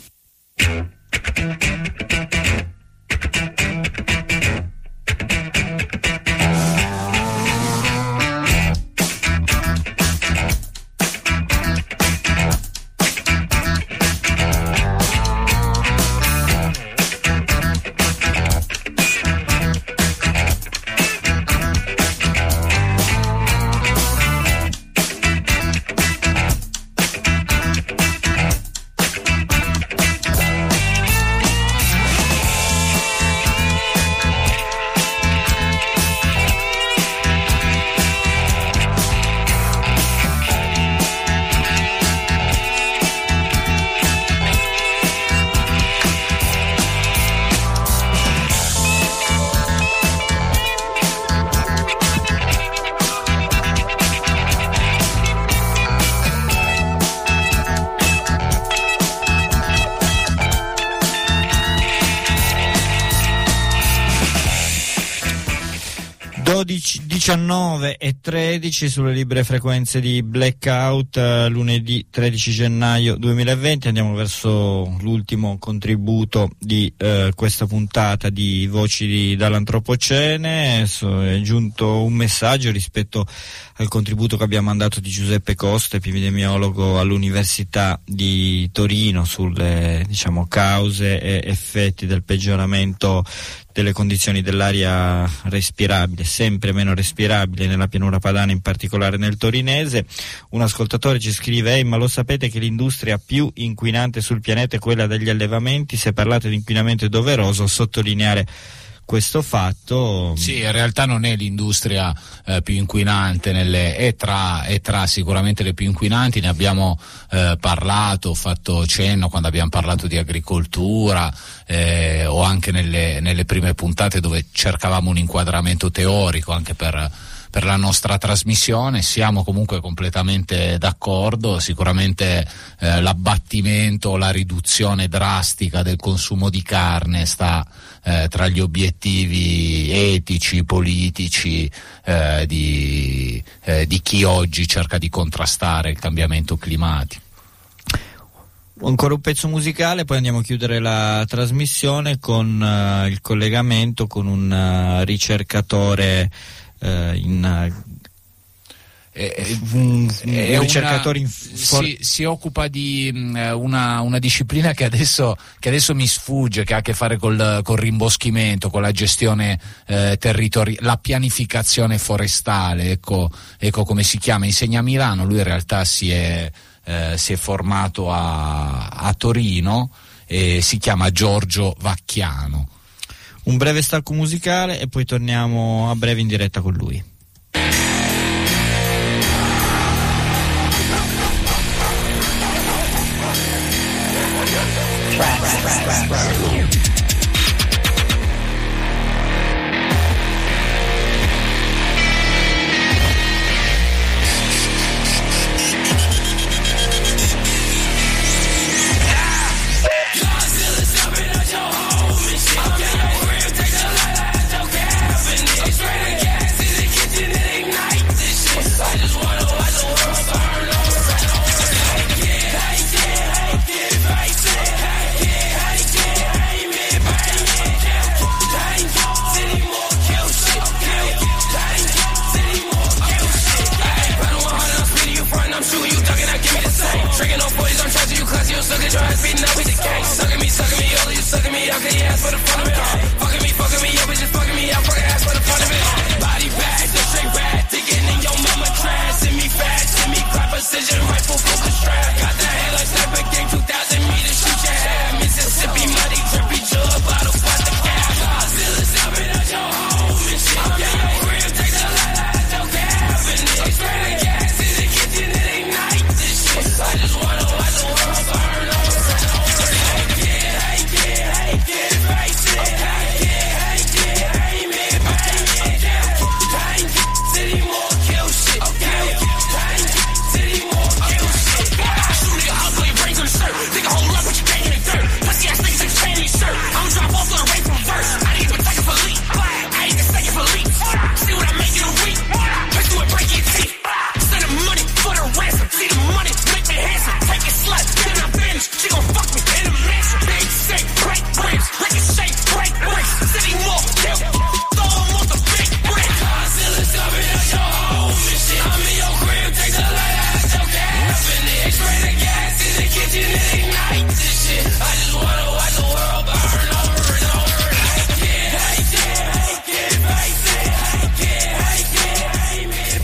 diciannove e tredici sulle libere frequenze di Blackout, eh, lunedì tredici gennaio duemilaventi. Andiamo verso l'ultimo contributo di eh, questa puntata di Voci di, dall'Antropocene. So, è giunto un messaggio rispetto al contributo che abbiamo mandato di Giuseppe Costa, epidemiologo all'Università di Torino, sulle diciamo cause e effetti del peggioramento delle condizioni dell'aria respirabile, sempre meno respirabile nella pianura padana, in particolare nel torinese. Un ascoltatore ci scrive: Ehi, ma lo sapete che l'industria più inquinante sul pianeta è quella degli allevamenti? Se parlate di inquinamento è doveroso sottolineare questo fatto. Sì, in realtà non è l'industria eh, più inquinante, nelle, è, tra, è tra sicuramente le più inquinanti. Ne abbiamo eh, parlato, fatto cenno quando abbiamo parlato di agricoltura eh, o anche nelle, nelle prime puntate dove cercavamo un inquadramento teorico anche per per la nostra trasmissione. Siamo comunque completamente d'accordo. Sicuramente eh, l'abbattimento, la riduzione drastica del consumo di carne sta eh, tra gli obiettivi etici, politici eh, di, eh, di chi oggi cerca di contrastare il cambiamento climatico. Ancora un pezzo musicale, poi andiamo a chiudere la trasmissione con uh, il collegamento con un uh, ricercatore Uh, in uh, è, un, è un ricercatore una, in for- si, si occupa di mh, una, una disciplina che adesso, che adesso mi sfugge, che ha a che fare col, col rimboschimento, con la gestione eh, territoriale, la pianificazione forestale, ecco, ecco come si chiama. Insegna a Milano, lui in realtà si è, eh, si è formato a, a Torino e si chiama Giorgio Vacchiano. Un breve stacco musicale e poi torniamo a breve in diretta con lui. Hey, ignite this shit. I just wanna watch the world burn over and over. Hate it, hate it, hate it, face it. Hate it, hate it, hate it,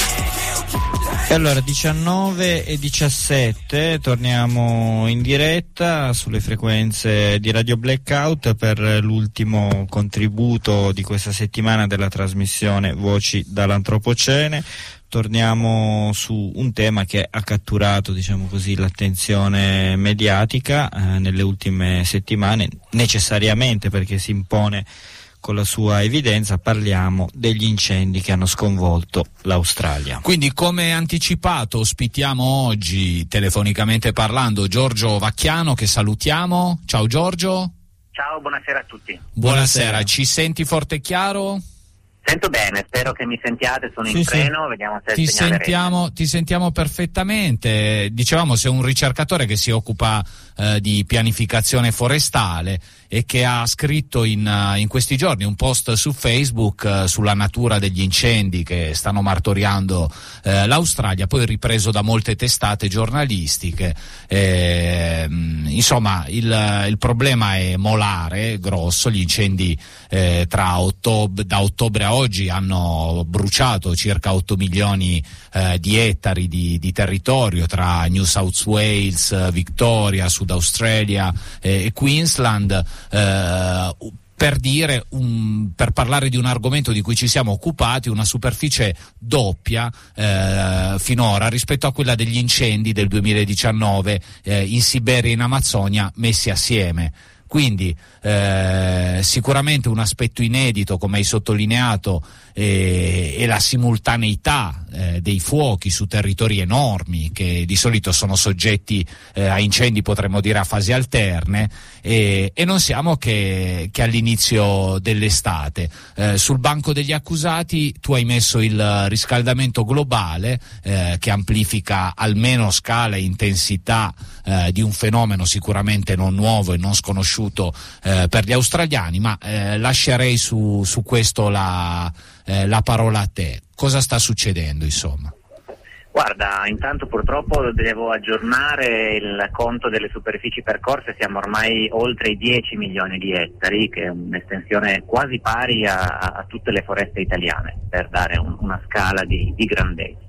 hate it. E allora diciannove e diciassette torniamo in diretta sulle frequenze di Radio Blackout per l'ultimo contributo di questa settimana della trasmissione Voci dall'Antropocene. Torniamo su un tema che ha catturato, diciamo così, l'attenzione mediatica eh, nelle ultime settimane, necessariamente perché si impone con la sua evidenza. Parliamo degli incendi che hanno sconvolto l'Australia. Quindi, come anticipato, ospitiamo oggi, telefonicamente parlando, Giorgio Vacchiano, che salutiamo. Ciao Giorgio. Ciao, buonasera a tutti. Buonasera, buonasera. Ci senti forte e chiaro? Sento bene, spero che mi sentiate, sono sì, in sì. treno, vediamo se ti il segnale sentiamo, ti sentiamo perfettamente. Dicevamo, sei un ricercatore che si occupa eh, di pianificazione forestale e che ha scritto in, uh, in questi giorni un post su Facebook uh, sulla natura degli incendi che stanno martoriando uh, l'Australia, poi ripreso da molte testate giornalistiche. Eh, insomma, il, il problema è molare, grosso. Gli incendi eh, tra ottobre, da ottobre a oggi hanno bruciato circa otto milioni eh, di ettari di, di territorio tra New South Wales, Victoria, Sud Australia eh, e Queensland. Eh, per dire un, per parlare di un argomento di cui ci siamo occupati, una superficie doppia eh, finora rispetto a quella degli incendi del duemiladiciannove eh, in Siberia e in Amazzonia messi assieme. Quindi eh, sicuramente un aspetto inedito, come hai sottolineato, eh, è la simultaneità eh, dei fuochi su territori enormi che di solito sono soggetti eh, a incendi, potremmo dire a fasi alterne, e, e non siamo che, che all'inizio dell'estate. Eh, sul banco degli accusati tu hai messo il riscaldamento globale eh, che amplifica almeno scala e intensità eh, di un fenomeno sicuramente non nuovo e non sconosciuto Eh, per gli australiani, ma eh, lascerei su, su questo la, eh, la parola a te. Cosa sta succedendo, insomma? Guarda, intanto purtroppo devo aggiornare il conto delle superfici percorse, siamo ormai oltre i dieci milioni di ettari, che è un'estensione quasi pari a, a tutte le foreste italiane, per dare un, una scala di, di grandezza.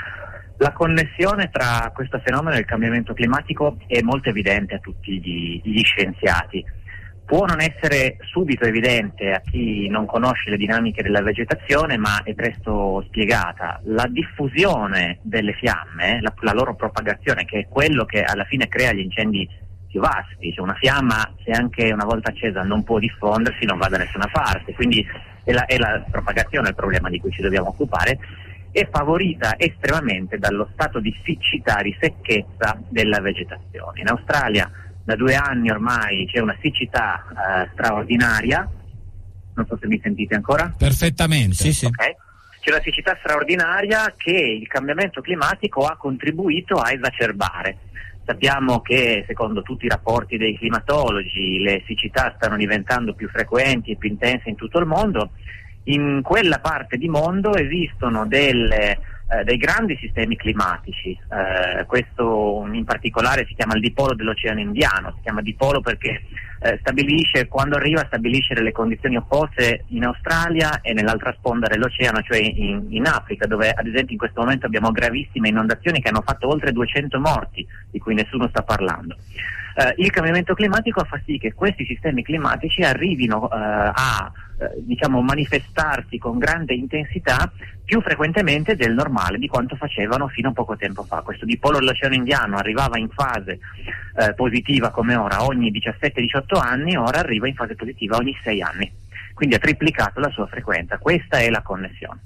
La connessione tra questo fenomeno e il cambiamento climatico è molto evidente a tutti gli, gli scienziati. Può non essere subito evidente a chi non conosce le dinamiche della vegetazione, ma è presto spiegata. La diffusione delle fiamme, la, la loro propagazione, che è quello che alla fine crea gli incendi più vasti. Cioè una fiamma, se anche una volta accesa non può diffondersi, non va da nessuna parte. Quindi è la, è la propagazione il problema di cui ci dobbiamo occupare. È favorita estremamente dallo stato di siccità, di secchezza della vegetazione. In Australia da due anni ormai c'è una siccità eh, straordinaria, non so se mi sentite ancora? Perfettamente. Sì, sì. Okay. C'è una siccità straordinaria che il cambiamento climatico ha contribuito a esacerbare. Sappiamo che secondo tutti i rapporti dei climatologi le siccità stanno diventando più frequenti e più intense in tutto il mondo. In quella parte di mondo esistono delle, eh, dei grandi sistemi climatici, eh, questo in particolare si chiama il dipolo dell'Oceano Indiano, si chiama dipolo perché eh, stabilisce, quando arriva a stabilisce le condizioni opposte in Australia e nell'altra sponda dell'oceano, cioè in, in Africa, dove ad esempio in questo momento abbiamo gravissime inondazioni che hanno fatto oltre duecento morti, di cui nessuno sta parlando. Uh, il cambiamento climatico fa sì che questi sistemi climatici arrivino uh, a uh, diciamo manifestarsi con grande intensità più frequentemente del normale, di quanto facevano fino a poco tempo fa. Questo dipolo dell'Oceano Indiano arrivava in fase uh, positiva come ora ogni diciassette diciotto anni, ora arriva in fase positiva ogni sei anni, quindi ha triplicato la sua frequenza. Questa è la connessione.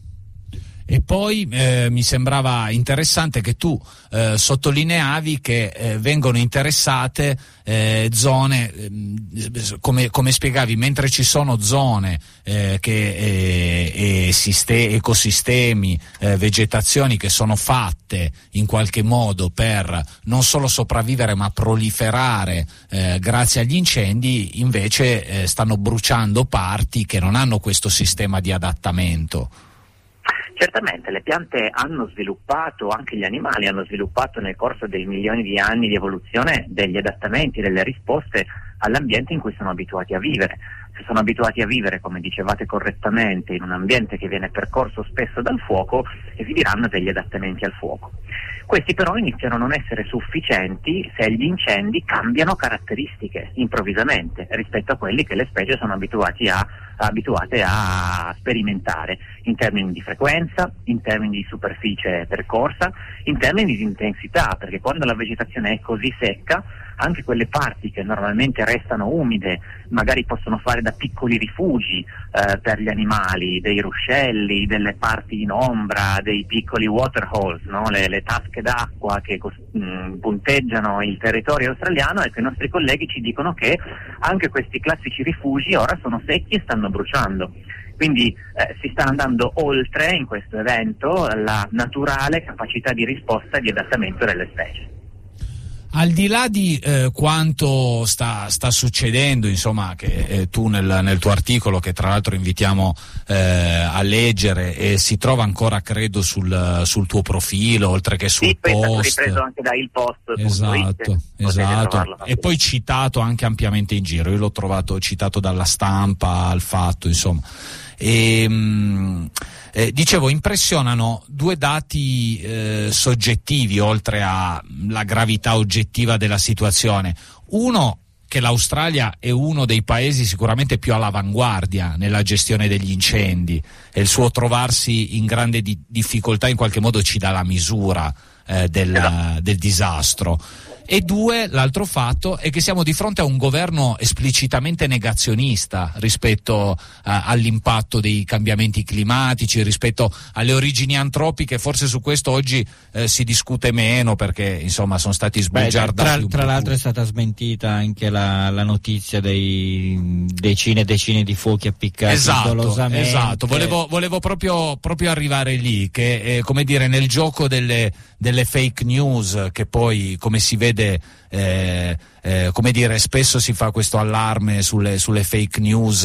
E poi eh, mi sembrava interessante che tu eh, sottolineavi che eh, vengono interessate eh, zone, eh, come, come spiegavi, mentre ci sono zone eh, che eh, esiste, ecosistemi, eh, vegetazioni che sono fatte in qualche modo per non solo sopravvivere ma proliferare eh, grazie agli incendi, invece eh, stanno bruciando parti che non hanno questo sistema di adattamento. Certamente le piante hanno sviluppato, anche gli animali hanno sviluppato nel corso dei milioni di anni di evoluzione degli adattamenti, delle risposte all'ambiente in cui sono abituati a vivere. Se sono abituati a vivere, come dicevate correttamente, in un ambiente che viene percorso spesso dal fuoco, esibiranno degli adattamenti al fuoco. Questi però iniziano a non essere sufficienti se gli incendi cambiano caratteristiche improvvisamente rispetto a quelli che le specie sono abituati a, abituate a sperimentare in termini di frequenza, in termini di superficie percorsa, in termini di intensità, perché quando la vegetazione è così secca, anche quelle parti che normalmente restano umide magari possono fare da piccoli rifugi eh, per gli animali, dei ruscelli, delle parti in ombra, dei piccoli waterholes, no? le, le tasche d'acqua che mh, punteggiano il territorio australiano. Ecco, i nostri colleghi ci dicono che anche questi classici rifugi ora sono secchi e stanno bruciando. Quindi eh, si sta andando oltre in questo evento la naturale capacità di risposta e di adattamento delle specie. Al di là di eh, quanto sta, sta succedendo, insomma, che eh, tu nel, nel tuo articolo, che tra l'altro invitiamo eh, a leggere, e si trova ancora credo sul, sul tuo profilo, oltre che sul sì, poi post. È stato ripreso anche da Il Post. Esatto, esatto. E poi citato anche ampiamente in giro. Io l'ho trovato citato dalla Stampa, al Fatto, insomma. E, mh, eh, dicevo, impressionano due dati eh, soggettivi oltre alla gravità oggettiva della situazione. Uno, che l'Australia è uno dei paesi sicuramente più all'avanguardia nella gestione degli incendi, e il suo trovarsi in grande di- difficoltà in qualche modo ci dà la misura eh, del, del disastro. E due, l'altro fatto è che siamo di fronte a un governo esplicitamente negazionista rispetto a, all'impatto dei cambiamenti climatici, rispetto alle origini antropiche. Forse su questo oggi eh, si discute meno, perché insomma sono stati sbugiardati. Beh, tra, tra l'altro è stata smentita anche la, la notizia dei decine e decine di fuochi appiccati esatto, dolosamente. Esatto, volevo, volevo proprio, proprio arrivare lì, che eh, come dire, nel gioco delle, delle fake news, che poi come si vede Eh, eh, come dire, spesso si fa questo allarme sulle, sulle fake news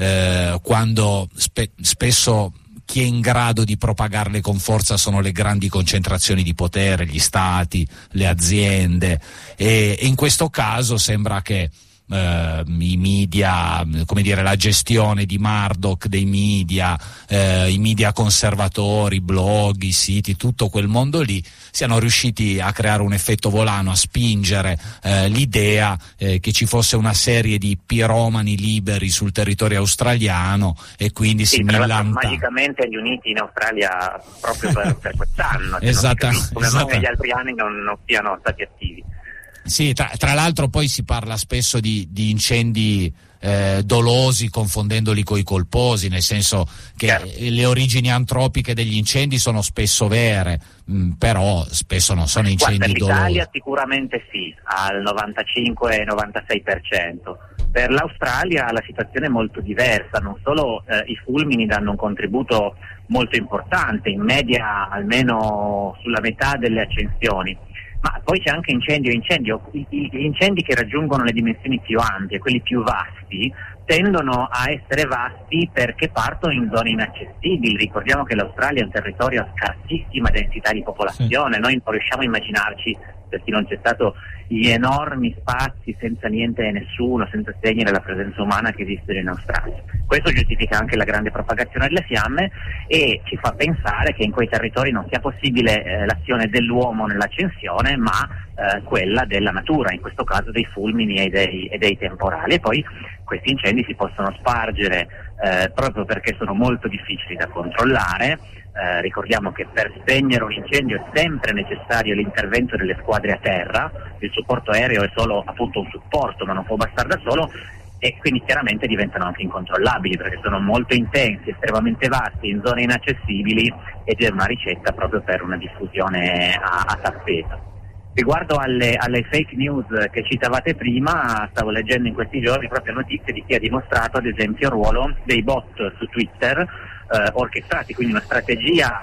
eh, quando spe- spesso chi è in grado di propagarle con forza sono le grandi concentrazioni di potere, gli stati, le aziende, e, e in questo caso sembra che Uh, i media, come dire, la gestione di Murdoch dei media, uh, i media conservatori, i blog, i siti, tutto quel mondo lì, siano riusciti a creare un effetto volano, a spingere uh, l'idea uh, che ci fosse una serie di piromani liberi sul territorio australiano, e quindi sì, si millanta. Magicamente gli uniti in Australia proprio per, per quest'anno, Esatta, come esatta. negli altri anni non, non siano stati attivi. Sì, tra, tra l'altro poi si parla spesso di, di incendi eh, dolosi, confondendoli coi colposi, nel senso che certo. le origini antropiche degli incendi sono spesso vere, mh, però spesso non sono incendi Guarda, dolosi. l'Italia sicuramente sì, al novantacinque novantasei per cento. Per l'Australia la situazione è molto diversa, non solo eh, i fulmini danno un contributo molto importante, in media almeno sulla metà delle accensioni, ma poi c'è anche incendio incendio. I, i, gli incendi che raggiungono le dimensioni più ampie, quelli più vasti, tendono a essere vasti perché partono in zone inaccessibili. Ricordiamo che l'Australia è un territorio a scarsissima densità di popolazione, sì. Noi non riusciamo a immaginarci, per chi non c'è stato, gli enormi spazi senza niente e nessuno, senza segni della presenza umana che esistono in Australia. Questo giustifica anche la grande propagazione delle fiamme e ci fa pensare che in quei territori non sia possibile eh, l'azione dell'uomo nell'accensione, ma eh, quella della natura, in questo caso dei fulmini e dei, e dei temporali. E poi questi incendi si possono spargere eh, proprio perché sono molto difficili da controllare. Eh, ricordiamo che per spegnere un incendio è sempre necessario l'intervento delle squadre a terra, il supporto aereo è solo appunto un supporto, ma non può bastare da solo, e quindi chiaramente diventano anche incontrollabili perché sono molto intensi, estremamente vasti, in zone inaccessibili, ed è una ricetta proprio per una diffusione a, a tappeto. Riguardo alle, alle fake news che citavate prima, stavo leggendo in questi giorni proprio notizie di chi ha dimostrato ad esempio il ruolo dei bot su Twitter eh, orchestrati, quindi una strategia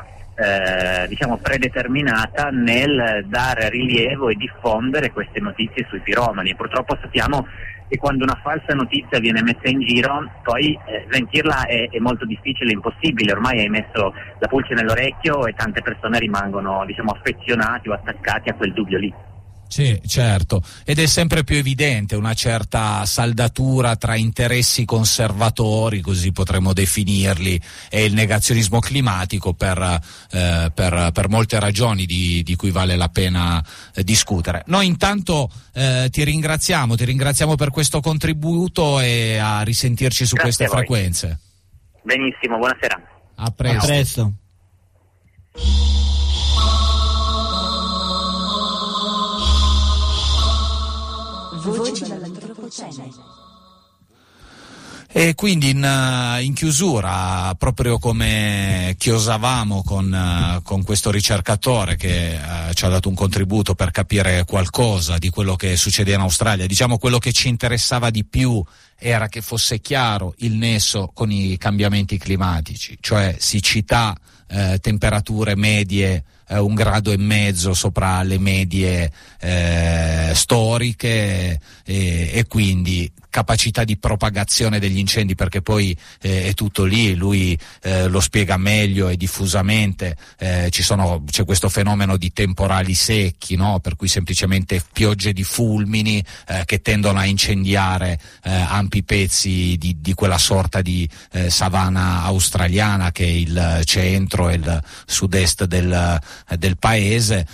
eh, diciamo predeterminata nel dare rilievo e diffondere queste notizie sui piromani. Purtroppo sappiamo e quando una falsa notizia viene messa in giro poi eh, smentirla è, è molto difficile, impossibile, ormai hai messo la pulce nell'orecchio e tante persone rimangono, diciamo, affezionati o attaccati a quel dubbio lì. Sì, certo, ed è sempre più evidente una certa saldatura tra interessi conservatori, così potremmo definirli, e il negazionismo climatico per, eh, per, per molte ragioni di, di cui vale la pena eh, discutere. Noi intanto eh, ti ringraziamo, ti ringraziamo per questo contributo e a risentirci su Grazie queste frequenze. Benissimo, buonasera. A presto. A presto. Voci dall'antropocene. E quindi in, in chiusura, proprio come chiosavamo con, con questo ricercatore che uh, ci ha dato un contributo per capire qualcosa di quello che succede in Australia, diciamo quello che ci interessava di più era che fosse chiaro il nesso con i cambiamenti climatici, cioè siccità, eh, temperature medie eh, un grado e mezzo sopra le medie eh, storiche e, e quindi capacità di propagazione degli incendi, perché poi eh, è tutto lì, lui eh, lo spiega meglio e diffusamente, eh, ci sono, c'è questo fenomeno di temporali secchi, no? Per cui semplicemente piogge di fulmini eh, che tendono a incendiare eh, ampi pezzi di, di quella sorta di eh, savana australiana che è il centro e il sud-est del, del paese,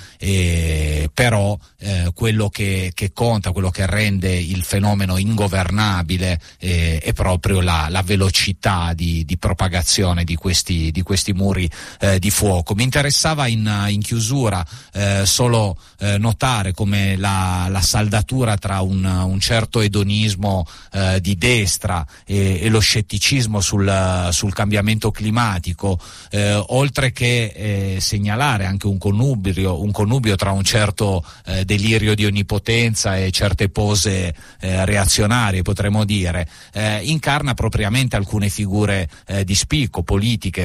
e però eh, quello che, che conta, quello che rende il fenomeno ingovernabile eh, è proprio la, la velocità di, di propagazione di questi, di questi muri eh, di fuoco. Mi interessava in, in chiusura eh, solo eh, notare come la, la saldatura tra un, un certo edonismo eh, di destra e, e lo scetticismo sul, sul cambiamento climatico, eh, oltre che eh, segnalare anche un connubio, un connubio tra un certo eh, delirio di onnipotenza e certe pose eh, reazionarie, potremmo dire, eh, incarna propriamente alcune figure eh, di spicco politiche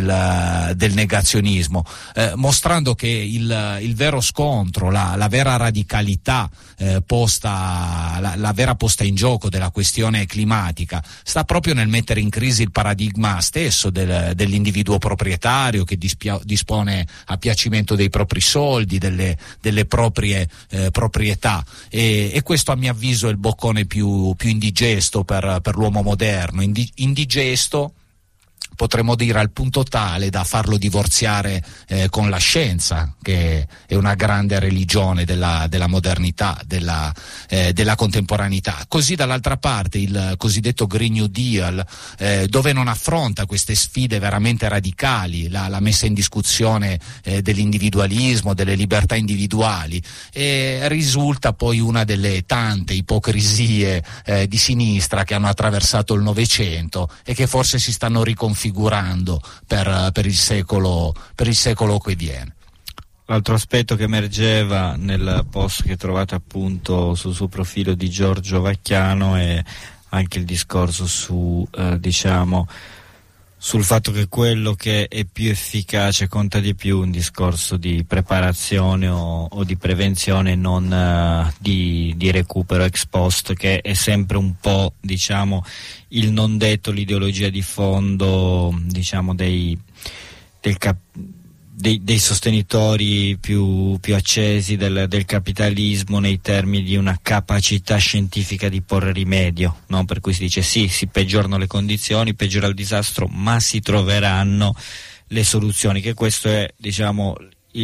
del, del negazionismo, eh, mostrando che il, il vero scontro, la, la vera radicalità eh, posta, la, la vera posta in gioco della questione climatica sta proprio nel mettere in crisi il paradigma stesso del, dell'individuo proprietario che dispia, dispone a piacimento dei propri soldi, delle, delle proprie eh, proprietà, e, e questo a mio avviso è il boccone più, più indigesto per, per l'uomo moderno, Indi, indigesto potremmo dire al punto tale da farlo divorziare eh, con la scienza, che è una grande religione della, della modernità, della, eh, della contemporaneità. Così dall'altra parte il cosiddetto Green New Deal, eh, dove non affronta queste sfide veramente radicali, la, la messa in discussione eh, dell'individualismo, delle libertà individuali, e risulta poi una delle tante ipocrisie eh, di sinistra che hanno attraversato il Novecento e che forse si stanno riconfigurando figurando per, per il secolo per il secolo che viene. L'altro aspetto che emergeva nel post che trovate appunto sul suo profilo di Giorgio Vacchiano è anche il discorso su eh, diciamo sul fatto che quello che è più efficace conta di più un discorso di preparazione o, o di prevenzione, non uh, di, di recupero ex post, che è sempre un po' diciamo il non detto, l'ideologia di fondo diciamo dei, del cap- dei, dei sostenitori più, più accesi del, del capitalismo nei termini di una capacità scientifica di porre rimedio, no? Per cui si dice sì, si peggiorano le condizioni, peggiora il disastro, ma si troveranno le soluzioni, che questo è diciamo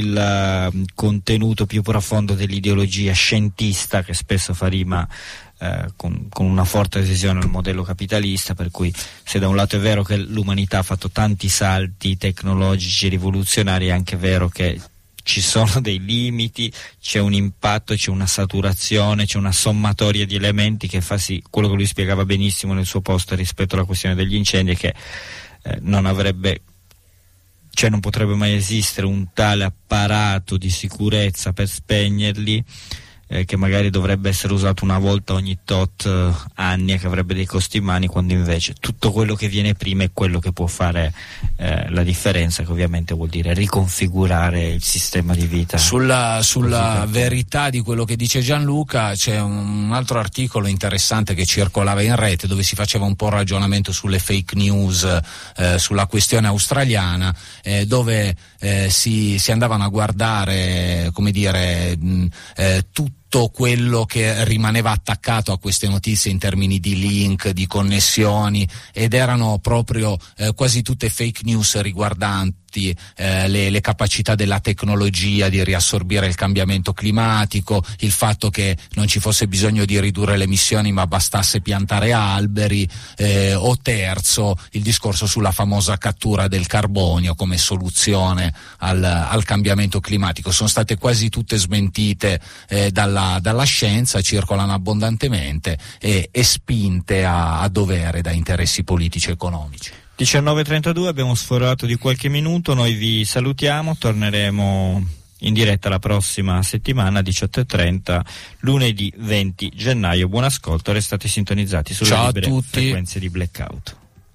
il uh, contenuto più profondo dell'ideologia scientista, che spesso fa rima Eh, con, con una forte adesione al modello capitalista, per cui se da un lato è vero che l'umanità ha fatto tanti salti tecnologici rivoluzionari, è anche vero che ci sono dei limiti, c'è un impatto, c'è una saturazione, c'è una sommatoria di elementi che fa sì, quello che lui spiegava benissimo nel suo post rispetto alla questione degli incendi, è che eh, non avrebbe cioè non potrebbe mai esistere un tale apparato di sicurezza per spegnerli eh, che magari dovrebbe essere usato una volta ogni tot eh, anni e che avrebbe dei costi umani, quando invece tutto quello che viene prima è quello che può fare eh, la differenza, che ovviamente vuol dire riconfigurare il sistema di vita. Sulla, sulla verità di quello che dice Gianluca c'è un altro articolo interessante che circolava in rete, dove si faceva un po' ragionamento sulle fake news, eh, sulla questione australiana, eh, dove eh, si, si andavano a guardare, come dire, mh, eh, tutto tutto quello che rimaneva attaccato a queste notizie in termini di link, di connessioni, ed erano proprio eh, quasi tutte fake news riguardanti eh, le, le capacità della tecnologia di riassorbire il cambiamento climatico, il fatto che non ci fosse bisogno di ridurre le emissioni ma bastasse piantare alberi, eh, o terzo il discorso sulla famosa cattura del carbonio come soluzione al, al cambiamento climatico. Sono state quasi tutte smentite eh, dalla dalla scienza, circolano abbondantemente e, e spinte a, a dovere da interessi politici e economici. diciannove e trentadue, abbiamo sforato di qualche minuto, noi vi salutiamo, torneremo in diretta la prossima settimana, diciotto e trenta, lunedì venti gennaio. Buon ascolto, restate sintonizzati sulle Ciao libere a tutti. frequenze di Blackout.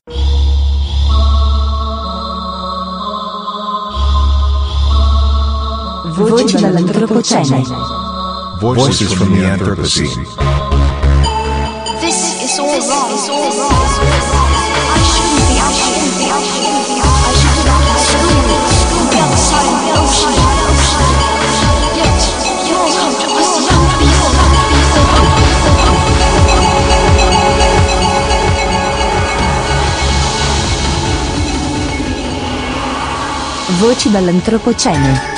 Voci dall'antropocene. Voices from the Anthropocene. This is all wrong. It's all wrong. I shouldn't be. I shouldn't be. I shouldn't be. I should not be at school. On the other side of the ocean. Yet you all come to us young people. Voci dall'antropocene.